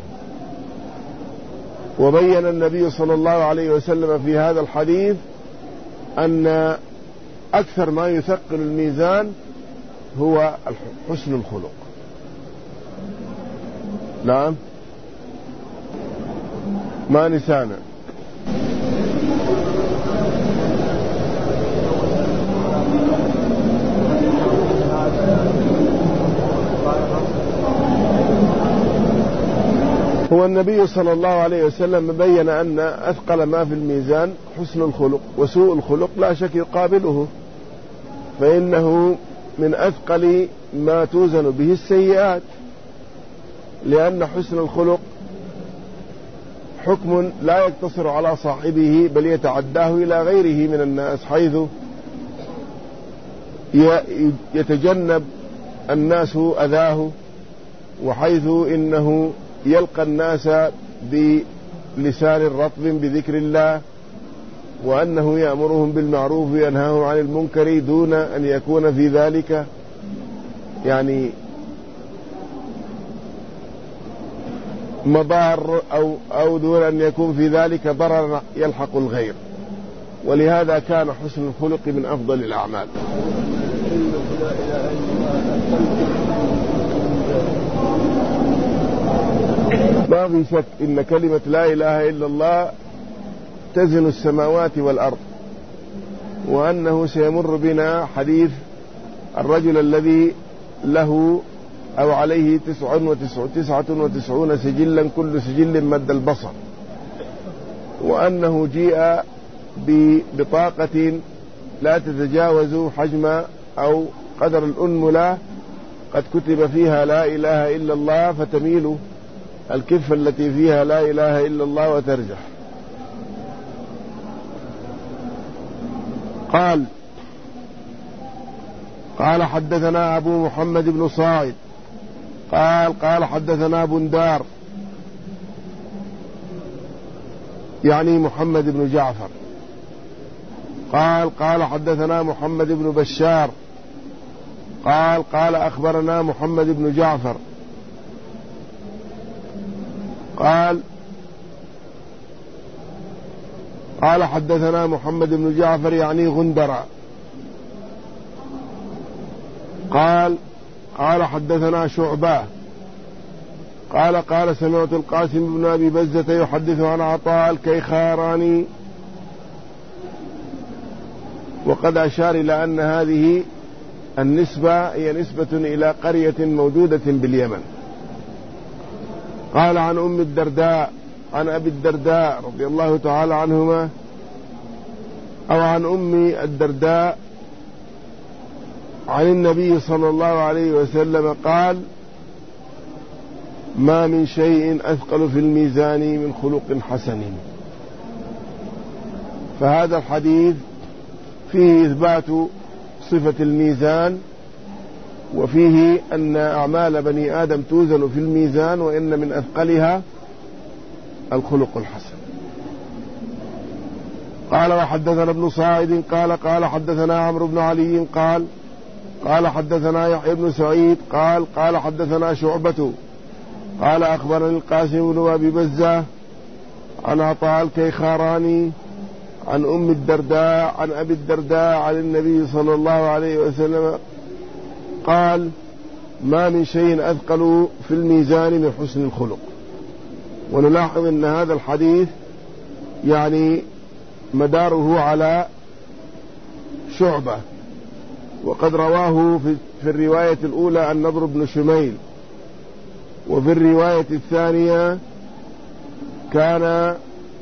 وبين النبي صلى الله عليه وسلم في هذا الحديث أن أكثر ما يثقل الميزان هو حسن الخلق. نعم ما نسانا. هو النبي صلى الله عليه وسلم بين أن أثقل ما في الميزان حسن الخلق، وسوء الخلق لا شك يقابله، فإنه من أثقل ما توزن به السيئات، لأن حسن الخلق حكم لا يقتصر على صاحبه بل يتعداه إلى غيره من الناس، حيث يتجنب الناس أذاه، وحيث إنه يلقى الناس بلسان رطب بذكر الله، وأنه يأمرهم بالمعروف وينهاهم عن المنكر دون أن يكون في ذلك يعني مضار أو, أو دون أن يكون في ذلك ضرر يلحق الغير. ولهذا كان حسن الخلق من أفضل الأعمال. ما في شك إن كلمة لا إله إلا الله تزن السماوات والأرض، وأنه سيمر بنا حديث الرجل الذي له أو عليه تسعة وتسعة وتسعون سجلا كل سجل مد البصر، وأنه جيء ببطاقة لا تتجاوز حجم أو قدر الأنملة قد كتب فيها لا إله إلا الله، فتميل الكفة التي فيها لا إله إلا الله وترجح. قال قال حدثنا أبو محمد بن صاعد قال قال حدثنا بندار يعني محمد بن جعفر قال قال حدثنا محمد بن بشار قال قال أخبرنا محمد بن جعفر قال قال حدثنا محمد بن جعفر يعني غندر قال قال حدثنا شعبة قال قال سمعت القاسم بن أبي بزة يحدث عن عطاء الكيخاراني، وقد أشار إلى أن هذه النسبة هي نسبة إلى قرية موجودة باليمن. قال عن أم الدرداء عن أبي الدرداء رضي الله تعالى عنهما أو عن أم الدرداء عن النبي صلى الله عليه وسلم قال: ما من شيء أثقل في الميزان من خلق حسن. فهذا الحديث فيه إثبات صفة الميزان، وفيه أن أعمال بني آدم توزن في الميزان، وإن من أثقلها الخلق الحسن. قال وحدثنا ابن صاعد قال قال حدثنا عمرو بن علي قال قال حدثنا يحيى بن سعيد قال قال حدثنا شعبة قال أخبرني القاسم بن أبي بزة عن عطاء الكيخاراني عن أم الدرداء عن أبي الدرداء عن النبي صلى الله عليه وسلم قال ما من شيء أثقل في الميزان من حسن الخلق. ونلاحظ أن هذا الحديث يعني مداره على شعبة، وقد رواه في الرواية الأولى النضر بن شميل، وفي الرواية الثانية كان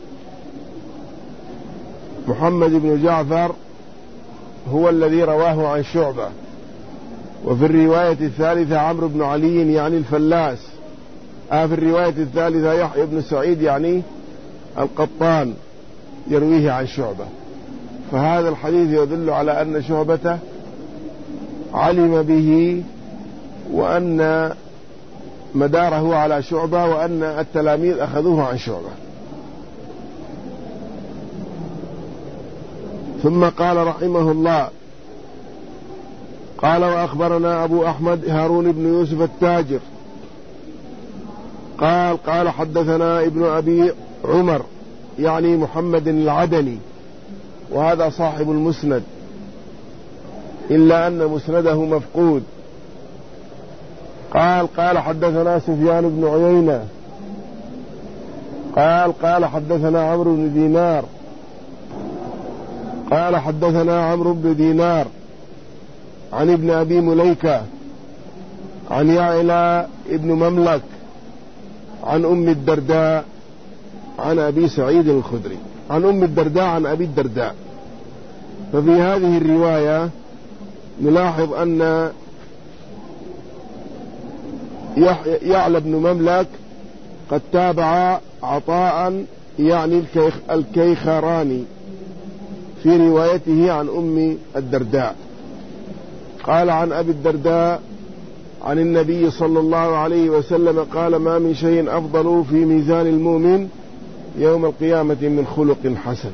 محمد بن جعفر هو الذي رواه عن شعبة، وفي الرواية الثالثة عمرو بن علي يعني الفلاس، آه في الرواية الثالثة يحيى بن سعيد يعني القطان يرويه عن شعبة. فهذا الحديث يدل على أن شعبة علم به، وأن مداره على شعبة، وأن التلاميذ أخذوه عن شعبة. ثم قال رحمه الله: قال وأخبرنا أبو أحمد هارون بن يوسف التاجر قال قال حدثنا ابن أبي عمر يعني محمد العدني، وهذا صاحب المسند، إلا أن مسنده مفقود. قال قال حدثنا سفيان بن عيينة قال قال حدثنا عمرو بن دينار قال حدثنا عمرو بن دينار عن ابن أبي مليكة عن يعلى ابن مملك عن أم الدرداء عن أبي سعيد الخدري عن أم الدرداء عن أبي الدرداء. ففي هذه الرواية نلاحظ أن يعلى بن مملك قد تابع عطاء يعني الكيخراني في روايته عن أم الدرداء. قال عن أبي الدرداء عن النبي صلى الله عليه وسلم قال ما من شيء أفضل في ميزان المؤمن يوم القيامة من خلق حسن.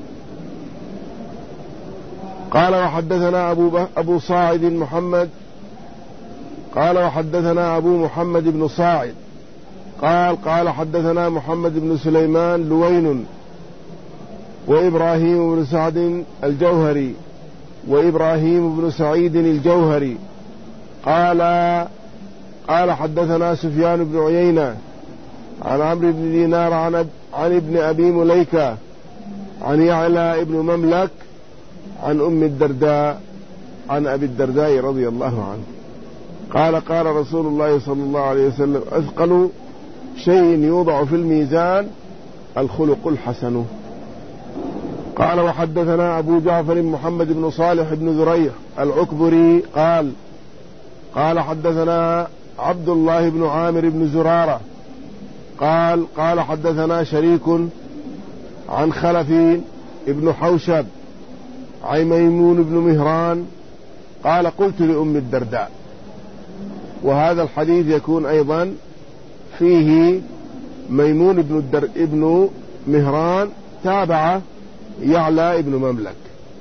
قال وحدثنا أبو, أبو صاعد محمد قال وحدثنا أبو محمد بن صاعد قال قال حدثنا محمد بن سليمان لوين وإبراهيم بن سعد الجوهري وإبراهيم بن سعيد الجوهري قال قال حدثنا سفيان بن عيينة عن عمرو بن دينار عن, عن ابن أبي مليكة عن يعلى ابن مملك عن أم الدرداء عن أبي الدرداء رضي الله عنه قال قال رسول الله صلى الله عليه وسلم أثقل شيء يوضع في الميزان الخلق الحسن. قال وحدثنا أبو جعفر محمد بن صالح بن ذريح العكبري قال قال حدثنا عبد الله بن عامر بن زرارة قال قال حدثنا شريك عن خلف ابن حوشب عن ميمون بن مهران قال قلت لأم الدرداء. وهذا الحديث يكون أيضا فيه ميمون بن, الدر ابن مهران تابع يعلى ابن مملك.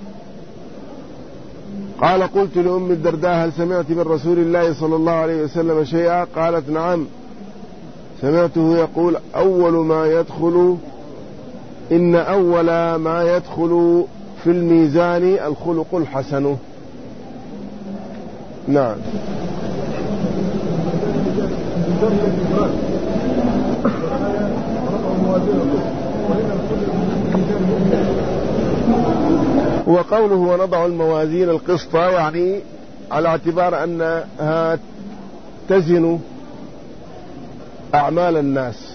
قال قلت لأم الدرداء هل سمعت من رسول الله صلى الله عليه وسلم شيئا؟ قالت نعم سمعته يقول أول ما يدخل إن أول ما يدخل في الميزان الخلق الحسن. نعم. وقوله ونضع الموازين القسط يعني على اعتبار أنها تزن أعمال الناس،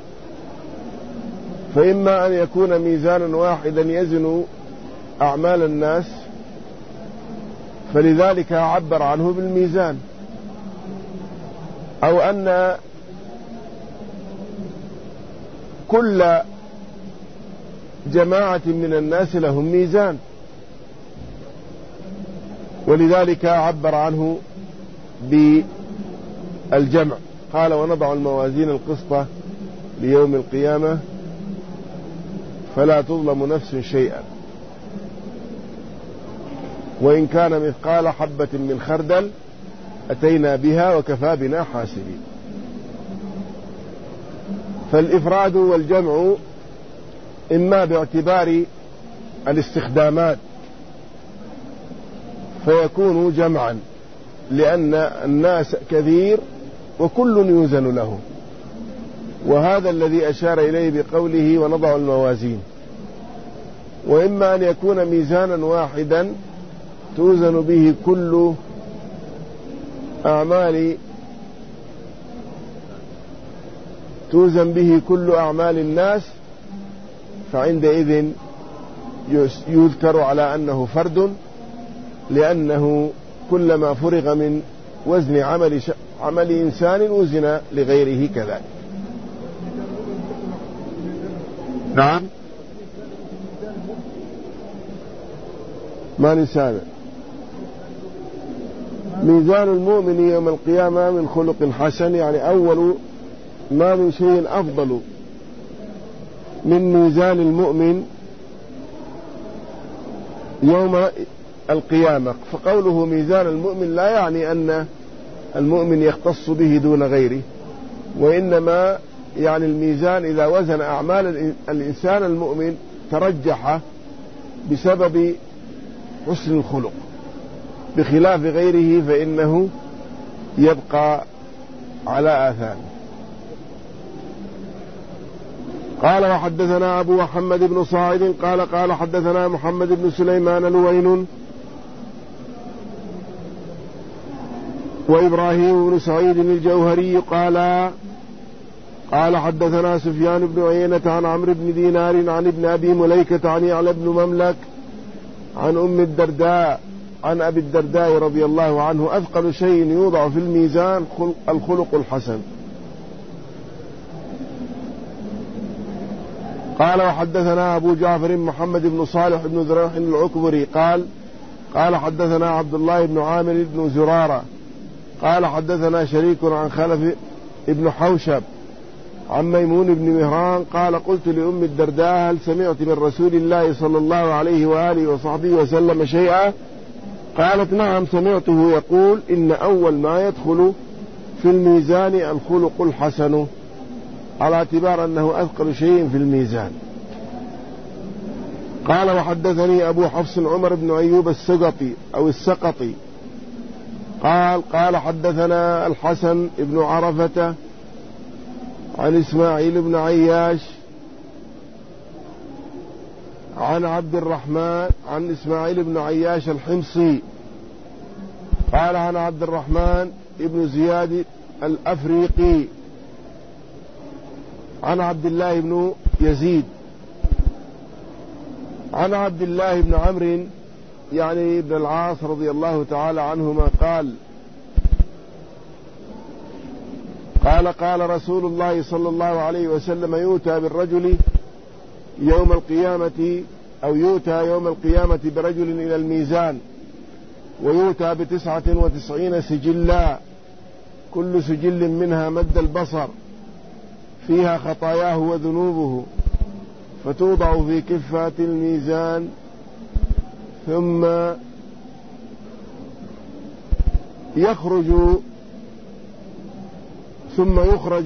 فإما أن يكون ميزانا واحدا يزن أعمال الناس فلذلك عبر عنه بالميزان، أو أن كل جماعة من الناس لهم ميزان ولذلك عبر عنه بالجمع. قال ونضع الموازين القسط ليوم القيامة فلا تظلم نفس شيئا وإن كان مثقال حبة من خردل أتينا بها وكفى بنا حاسبين. فالإفراد والجمع إما باعتبار الاستخدامات فيكون جمعا لأن الناس كثير وكل يوزن له، وهذا الذي أشار إليه بقوله ونضع الموازين. وإما أن يكون ميزانا واحدا توزن به كل أعمال توزن به كل أعمال الناس، فعندئذ يذكر على أنه فرد، لأنه كلما فرغ من وزن عمل, عمل إنسان وزن لغيره كذلك. نعم، ما نسأل. ميزان المؤمن يوم القيامة من خلق حسن، يعني أول ما من شيء أفضل من ميزان المؤمن يوم القيامة. فقوله ميزان المؤمن لا يعني أن المؤمن يختص به دون غيره، وإنما يعني الميزان إذا وزن أعمال الإنسان المؤمن ترجح بسبب حسن الخلق، بخلاف غيره فإنه يبقى على آثاره. قال وحدثنا أبو محمد بن صاعد قال قال حدثنا محمد بن سليمان لوين وإبراهيم بن سعيد الجوهري قال قال حدثنا سفيان بن عيينة عن عمرو بن دينار عن ابن أبي مليكة عن يعلى بن مملك عن أم الدرداء عن أبي الدرداء رضي الله عنه: أثقل شيء يوضع في الميزان الخلق الحسن. قال وحدثنا أبو جعفر محمد بن صالح بن ذراح العكبري قال قال حدثنا عبد الله بن عامر بن زرارة قال حدثنا شريك عن خلف ابن حوشب عن ميمون بن مهران قال: قلت لأم الدرداء: هل سمعت من رسول الله صلى الله عليه وآله وصحبه وسلم شيئا؟ قالت: نعم سمعته يقول: إن أول ما يدخل في الميزان الخلق الحسن، على اعتبار أنه أثقل شيء في الميزان. قال وحدثني أبو حفص عمر بن أيوب السقطي أو السقطي قال قال حدثنا الحسن بن عرفة عن إسماعيل بن عياش عن عبد الرحمن عن إسماعيل بن عياش الحمصي قال عن عبد الرحمن بن زياد الأفريقي عن عبد الله بن يزيد عن عبد الله بن عمرو يعني ابن العاص رضي الله تعالى عنهما قال قال قال رسول الله صلى الله عليه وسلم: يؤتى بالرجل يوم القيامة أو يؤتى يوم القيامة برجل إلى الميزان، ويؤتى بتسعة وتسعين سجلا، كل سجل منها مد البصر، فيها خطاياه وذنوبه، فتوضع في كفة الميزان، ثم يخرج ثم يخرج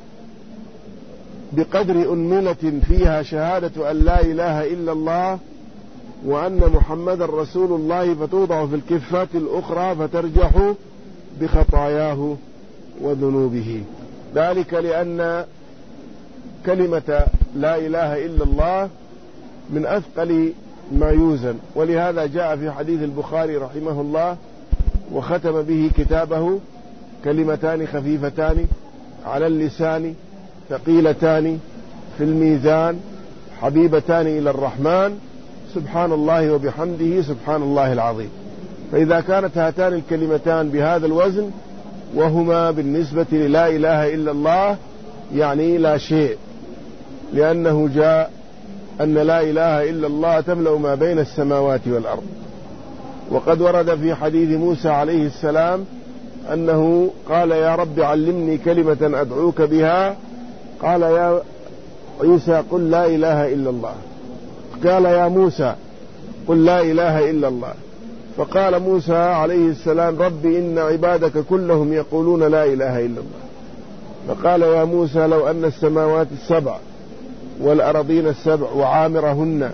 بقدر أنملة فيها شهادة أن لا إله إلا الله وأن محمد رسول الله، فتوضع في الكفة الأخرى فترجح بخطاياه وذنوبه. ذلك لأن كلمة لا إله إلا الله من أثقل ما يوزن، ولهذا جاء في حديث البخاري رحمه الله وختم به كتابه: كلمتان خفيفتان على اللسان ثقيلتان في الميزان حبيبتان إلى الرحمن، سبحان الله وبحمده سبحان الله العظيم. فإذا كانت هاتان الكلمتان بهذا الوزن وهما بالنسبة للا إله إلا الله يعني لا شيء، لأنه جاء أن لا إله إلا الله تملأ ما بين السماوات والأرض. وقد ورد في حديث موسى عليه السلام أنه قال: يا رب علمني كلمة أدعوك بها. قال: يا عيسى قل لا إله إلا الله. قال: يا موسى قل لا إله إلا الله. فقال موسى عليه السلام: رب إن عبادك كلهم يقولون لا إله إلا الله. فقال: يا موسى لو أن السماوات السبع والأرضين السبع وعامرهن،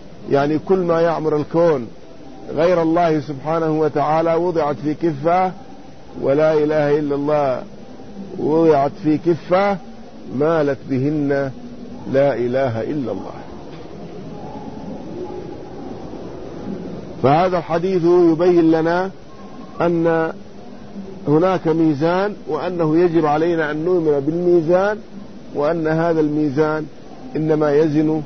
يعني كل ما يعمر الكون غير الله سبحانه وتعالى، وضعت في كفة ولا إله إلا الله وضعت في كفة مالت بهن لا إله إلا الله. فهذا الحديث يبين لنا أن هناك ميزان، وأنه يجب علينا أن نؤمن بالميزان، وأن هذا الميزان إنما يزن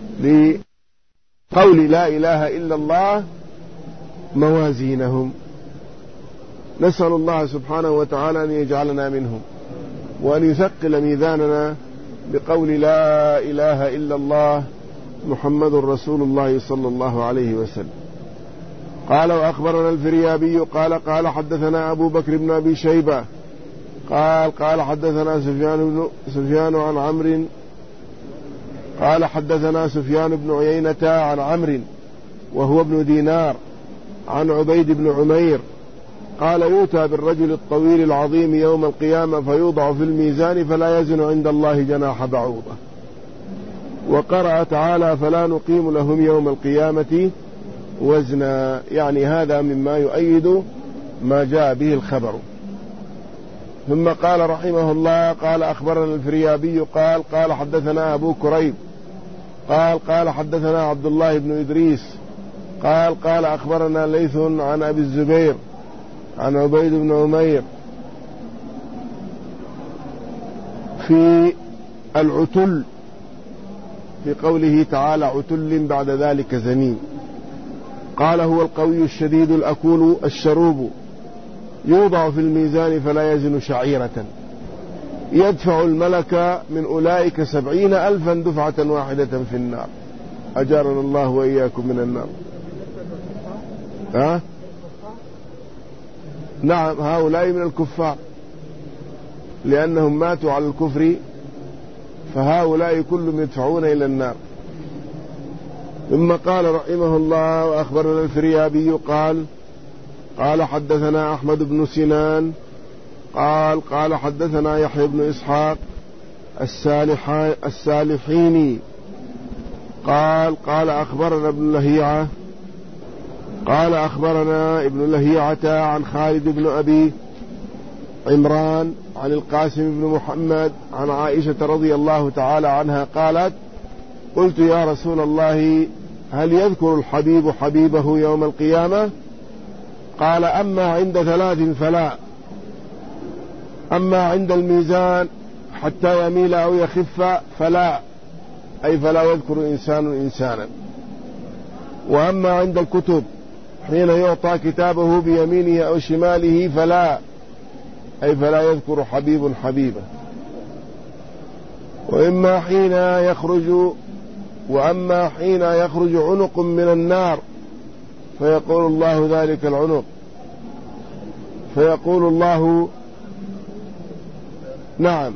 لقول لا إله إلا الله موازينهم. نسأل الله سبحانه وتعالى أن يجعلنا منهم، وأن يثقل ميزاننا بقول لا إله إلا الله محمد رسول الله صلى الله عليه وسلم. قال وأخبرنا الفريابي قال قال حدثنا أبو بكر بن أبي شيبة قال قال حدثنا سفيان بن سفيان عن عمرو قال حدثنا سفيان بن عيينة عن عمرو وهو ابن دينار عن عبيد بن عمير قال يؤتى بالرجل الطويل العظيم يوم القيامة فيوضع في الميزان فلا يزن عند الله جناح بعوضة. وقرأ تعالى فلا نقيم لهم يوم القيامة وزنا، يعني هذا مما يؤيد ما جاء به الخبر. ثم قال رحمه الله قال أخبرنا الفريابي قال قال حدثنا أبو كريب قال قال حدثنا عبد الله بن إدريس قال قال أخبرنا ليث عن أبي الزبير عن عبيد بن عمير في العتل في قوله تعالى عتل بعد ذلك زنيم. قال هو القوي الشديد الأكول الشروب يوضع في الميزان فلا يزن شعيرة يدفع الملك من أولئك سبعين ألفا دفعة واحدة في النار. أجارنا الله وإياكم من النار. ها؟ نعم هؤلاء من الكفار لأنهم ماتوا على الكفر، فهؤلاء كلهم يدفعون إلى النار. ثم قال رحمه الله وأخبرنا الفريابي قال قال حدثنا أحمد بن سنان قال قال حدثنا يحيى بن إسحاق السالحيني قال قال أخبرنا ابن لهيعة قال أخبرنا ابن لهيعة عن خالد بن أبي عمران عن القاسم بن محمد عن عائشة رضي الله تعالى عنها قالت قلت يا رسول الله هل يذكر الحبيب حبيبه يوم القيامة؟ قال أما عند ثلاث فلا، أما عند الميزان حتى يميل أو يخف فلا، أي فلا يذكر إنسان إنسانا. وأما عند الكتب حين يعطى كتابه بيمينه أو شماله فلا، أي فلا يذكر حبيب حبيبه. وإما حين يخرج وأما حين يخرج عنق من النار فيقول الله ذلك العنق فيقول الله نعم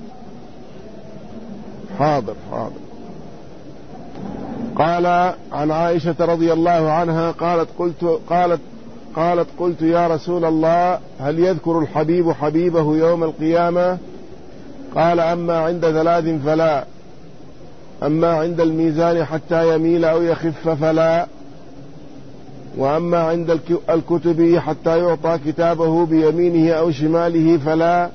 حاضر حاضر. قال عن عائشة رضي الله عنها قالت قلت قالت قالت قلت يا رسول الله هل يذكر الحبيب حبيبه يوم القيامة؟ قال أما عند ثلاث فلا، أما عند الميزان حتى يميل أو يخف فلا، وأما عند الكتب حتى يعطى كتابه بيمينه أو شماله فلا،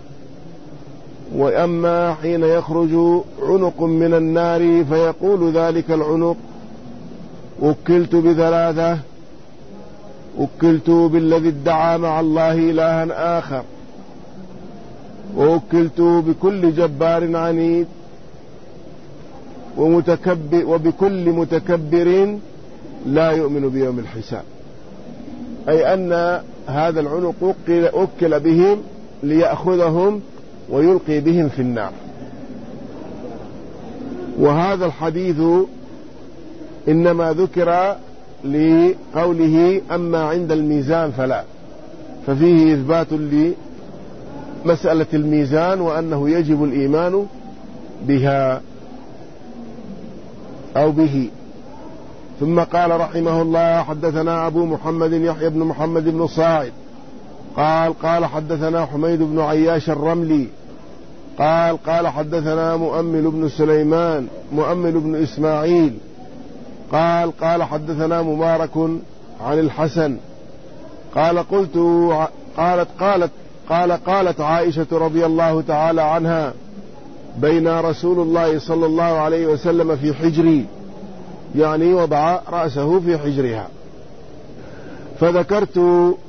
وأما حين يخرج عنق من النار فيقول ذلك العنق وكلت بثلاثة، وكلت بالذي ادعى مع الله إلها آخر، ووكلت بكل جبار عنيد، ومتكبر وبكل متكبر لا يؤمن بيوم الحساب. أي أن هذا العنق وكل, وكل بهم ليأخذهم ويلقي بهم في النار. وهذا الحديث إنما ذكر لقوله أما عند الميزان فلا، ففيه إثبات لمسألة الميزان وأنه يجب الإيمان بها أو به. ثم قال رحمه الله حدثنا أبو محمد يحيى بن محمد بن صاعد قال قال حدثنا حميد بن عياش الرملي قال قال حدثنا مؤمل بن سليمان مؤمل بن إسماعيل قال قال حدثنا مبارك عن الحسن قال قلت قالت قالت قال قالت عائشة رضي الله تعالى عنها بين رسول الله صلى الله عليه وسلم في حجري، يعني وضع رأسه في حجرها، فذكرت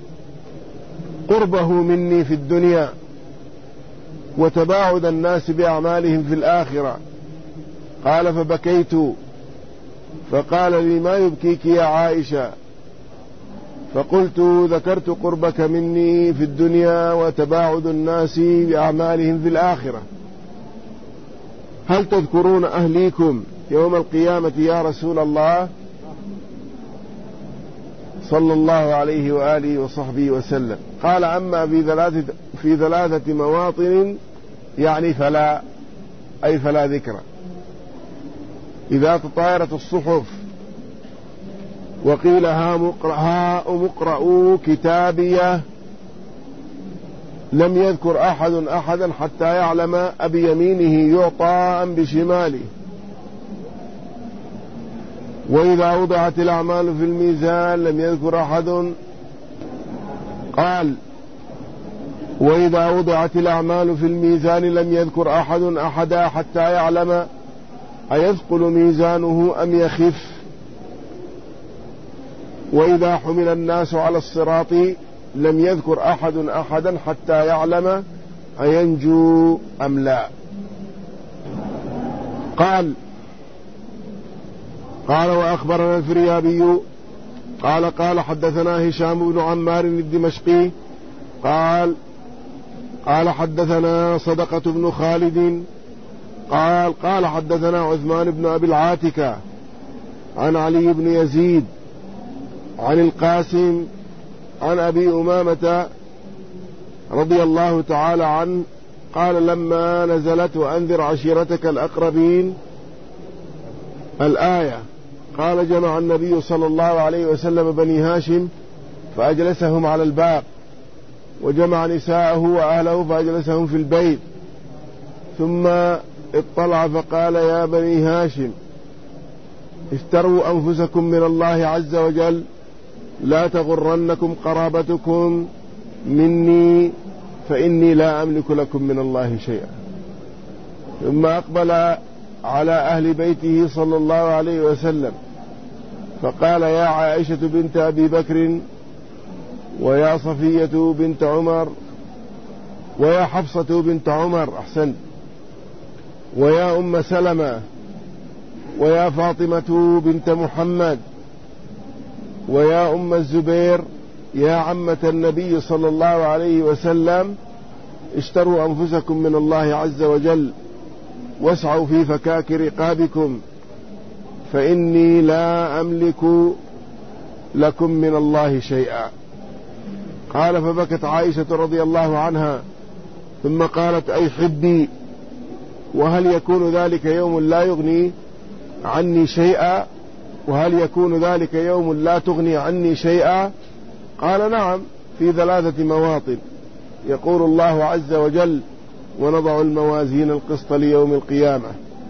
قربه مني في الدنيا وتباعد الناس بأعمالهم في الآخرة. قال فبكيت، فقال لي ما يبكيك يا عائشة؟ فقلت ذكرت قربك مني في الدنيا وتباعد الناس بأعمالهم في الآخرة. هل تذكرون أهليكم يوم القيامة يا رسول الله صلى الله عليه وآله وصحبه وسلم؟ قال أما في ثلاثة, في ثلاثة مواطن يعني فلا، أي فلا ذكر. إذا تطايرت الصحف وقيل ها اقرءوا كتابيه لم يذكر أحد أحدا حتى يعلم أبي يمينه يعطى أم بشماله. وإذا وضعت الأعمال في الميزان لم يذكر أحد، قال وإذا وضعت الأعمال في الميزان لم يذكر أحد أحدا حتى يعلم أيثقل ميزانه أم يخف. وإذا حمل الناس على الصراط لم يذكر أحد أحدا حتى يعلم أينجو أم لا. قال قال وأخبرنا الفريابي قال قال حدثنا هشام بن عمار الدمشقي قال قال حدثنا صدقة بن خالد قال قال حدثنا عثمان بن أبي العاتكة عن علي بن يزيد عن القاسم عن أبي أمامة رضي الله تعالى عنه قال لما نزلت وأنذر عشيرتك الأقربين الآية قال جمع النبي صلى الله عليه وسلم بني هاشم فأجلسهم على الباب، وجمع نساءه وأهله فأجلسهم في البيت، ثم اطلع فقال يا بني هاشم اشتروا أنفسكم من الله عز وجل لا تغرنكم قرابتكم مني فإني لا أملك لكم من الله شيئا. ثم أقبل على أهل بيته صلى الله عليه وسلم فقال يا عائشة بنت أبي بكر ويا صفية بنت عمر ويا حفصة بنت عمر أحسن ويا أم سلمة ويا فاطمة بنت محمد ويا أم الزبير يا عمة النبي صلى الله عليه وسلم اشتروا أنفسكم من الله عز وجل واسعوا في فكاك رقابكم فإني لا أملك لكم من الله شيئا. قال فبكت عائشة رضي الله عنها ثم قالت أي حبي وهل يكون ذلك يوم لا يغني عني شيئا وهل يكون ذلك يوم لا تغني عني شيئا؟ قال نعم في ثلاثة مواطن يقول الله عز وجل ونضع الموازين القسط ليوم القيامة،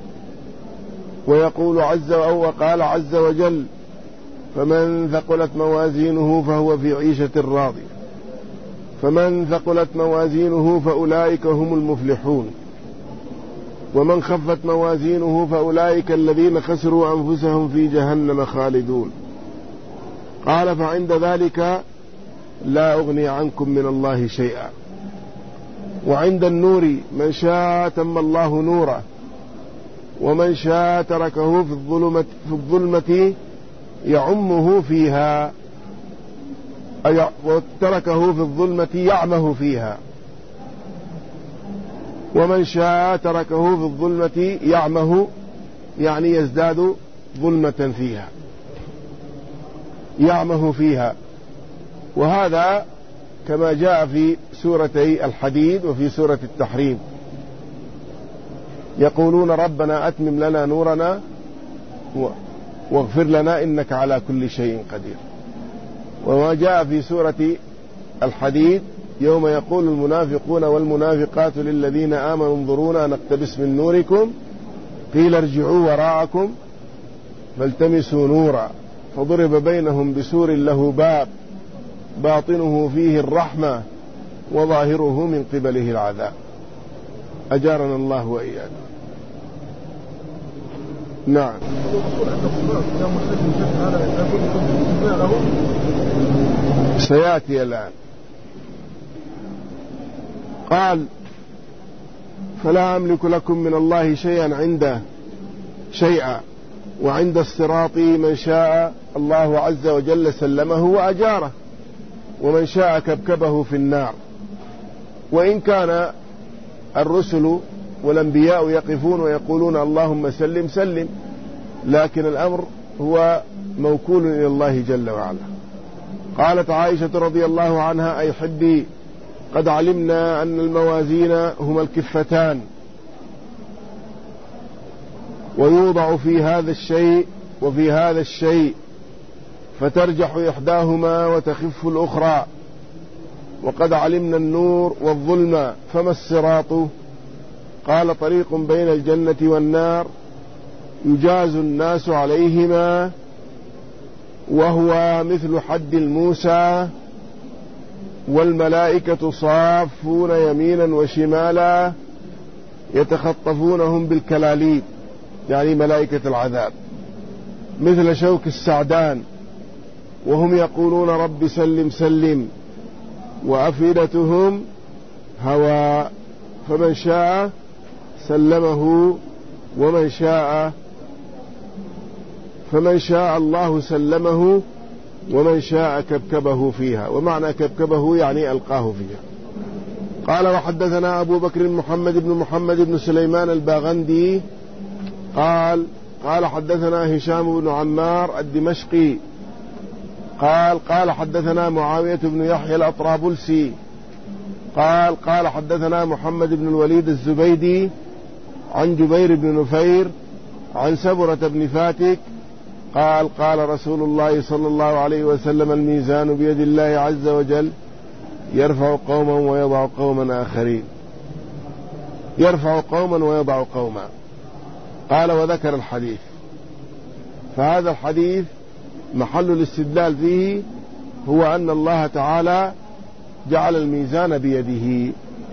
ويقول عز وقال عز وجل فمن ثقلت موازينه فهو في عيشة راضية فمن ثقلت موازينه فأولئك هم المفلحون ومن خفت موازينه فأولئك الذين خسروا أنفسهم في جهنم خالدون. قال فعند ذلك لا أغني عنكم من الله شيئا. وعند النور من شاء تم الله نوره ومن شاء تركه في الظلمة, في الظلمة يعمه فيها أي وتركه في الظلمة يعمه فيها ومن شاء تركه في الظلمة يعمه يعني يزداد ظلمة فيها يعمه فيها. وهذا كما جاء في سورتي الحديد وفي سورة التحريم يقولون ربنا أتمم لنا نورنا واغفر لنا إنك على كل شيء قدير. وما جاء في سورة الحديد يوم يقول المنافقون والمنافقات للذين آمنوا انظرونا نقتبس من نوركم قيل ارجعوا وراءكم فالتمسوا نورا فضرب بينهم بسور له باب باطنه فيه الرحمة وظاهره من قبله العذاب، أجارنا الله وإياكم. نعم. سيأتي الآن. قال فلا أملك لكم من الله شيئا عنده شيئا وعند الصراط من شاء الله عز وجل سلمه وأجاره ومن شاء كبكبه في النار. وإن كان الرسل والأنبياء يقفون ويقولون اللهم سلم سلم، لكن الأمر هو موكول إلى الله جل وعلا. قالت عائشة رضي الله عنها أي حبي قد علمنا أن الموازين هما الكفتان، ويوضع في هذا الشيء وفي هذا الشيء فترجح إحداهما وتخف الأخرى، وقد علمنا النور والظلم فما الصراط؟ قال طريق بين الجنة والنار يجاز الناس عليهما وهو مثل حد الموسى، والملائكة صافون يمينا وشمالا يتخطفونهم بالكلاليب، يعني ملائكة العذاب، مثل شوك السعدان، وهم يقولون رب سلم سلم، وأفئدتهم هواء، فمن شاء سلمه ومن شاء فمن شاء الله سلمه ومن شاء كبكبه فيها. ومعنى كبكبه يعني ألقاه فيها. قال وحدثنا أبو بكر محمد بن محمد بن سليمان الباغندي قال قال حدثنا هشام بن عمار الدمشقي قال قال حدثنا معاوية بن يحيى الأطرابلسي قال قال حدثنا محمد بن الوليد الزبيدي عن جبير بن نفير عن سبرة بن فاتك قال قال رسول الله صلى الله عليه وسلم الميزان بيد الله عز وجل يرفع قوما ويضع قوما آخرين، يرفع قوما ويضع قوما. قال وذكر الحديث، فهذا الحديث محل الاستدلال فيه هو أن الله تعالى جعل الميزان بيده.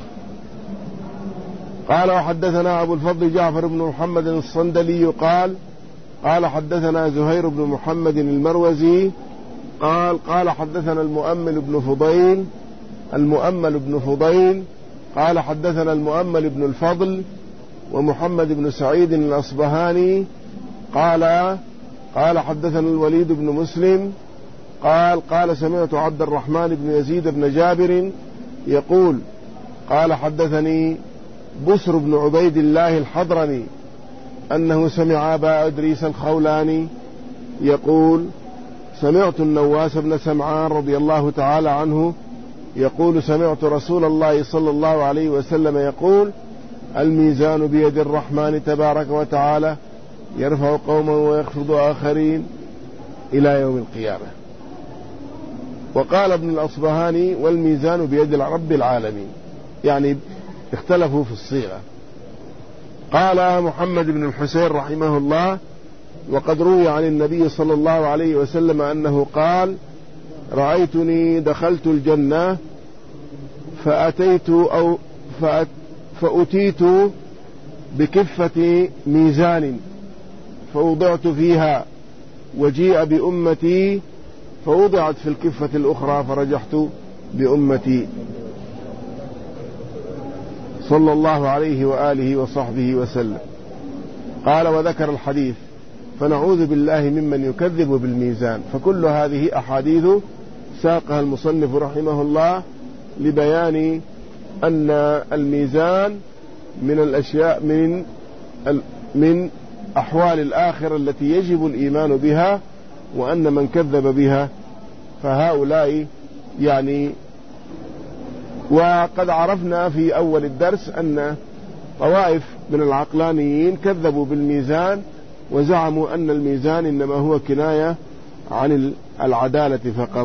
قال وحدثنا أبو الفضل جعفر بن محمد الصندلي قال قال حدثنا زهير بن محمد المروزي قال قال حدثنا المؤمل بن فضيل المؤمل بن فضيل قال حدثنا المؤمل بن الفضل ومحمد بن سعيد الأصبهاني قال قال حدثنا الوليد بن مسلم قال قال سمعت عبد الرحمن بن يزيد بن جابر يقول قال حدثني بسر بن عبيد الله الحضرمي أنه سمع أبا إدريس الخولاني يقول سمعت النواس بن سمعان رضي الله تعالى عنه يقول سمعت رسول الله صلى الله عليه وسلم يقول الميزان بيد الرحمن تبارك وتعالى يرفع قوما ويخفض آخرين إلى يوم القيامة. وقال ابن الأصبهاني والميزان بيد رب العالمين، يعني اختلفوا في الصيغة. قال محمد بن الحسين رحمه الله وقد روي عن النبي صلى الله عليه وسلم أنه قال رأيتني دخلت الجنة فأتيت أو فأت فأتيت بكفة ميزان فوضعت فيها وجيء بأمتي فوضعت في الكفة الأخرى فرجحت بأمتي صلى الله عليه وآله وصحبه وسلم. قال وذكر الحديث فنعوذ بالله ممن يكذب بالميزان. فكل هذه أحاديث ساقها المصنف رحمه الله لبيان أن الميزان من الأشياء من من أحوال الآخرة التي يجب الإيمان بها، وأن من كذب بها فهؤلاء يعني. وقد عرفنا في أول الدرس أن طوائف من العقلانيين كذبوا بالميزان وزعموا أن الميزان إنما هو كناية عن العدالة فقط.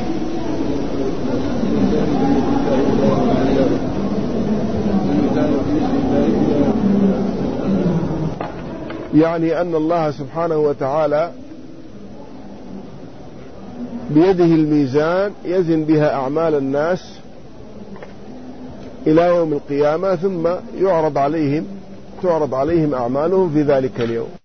يعني أن الله سبحانه وتعالى بيده الميزان يزن بها أعمال الناس إلى يوم القيامة، ثم يعرض عليهم تعرض عليهم أعمالهم في ذلك اليوم.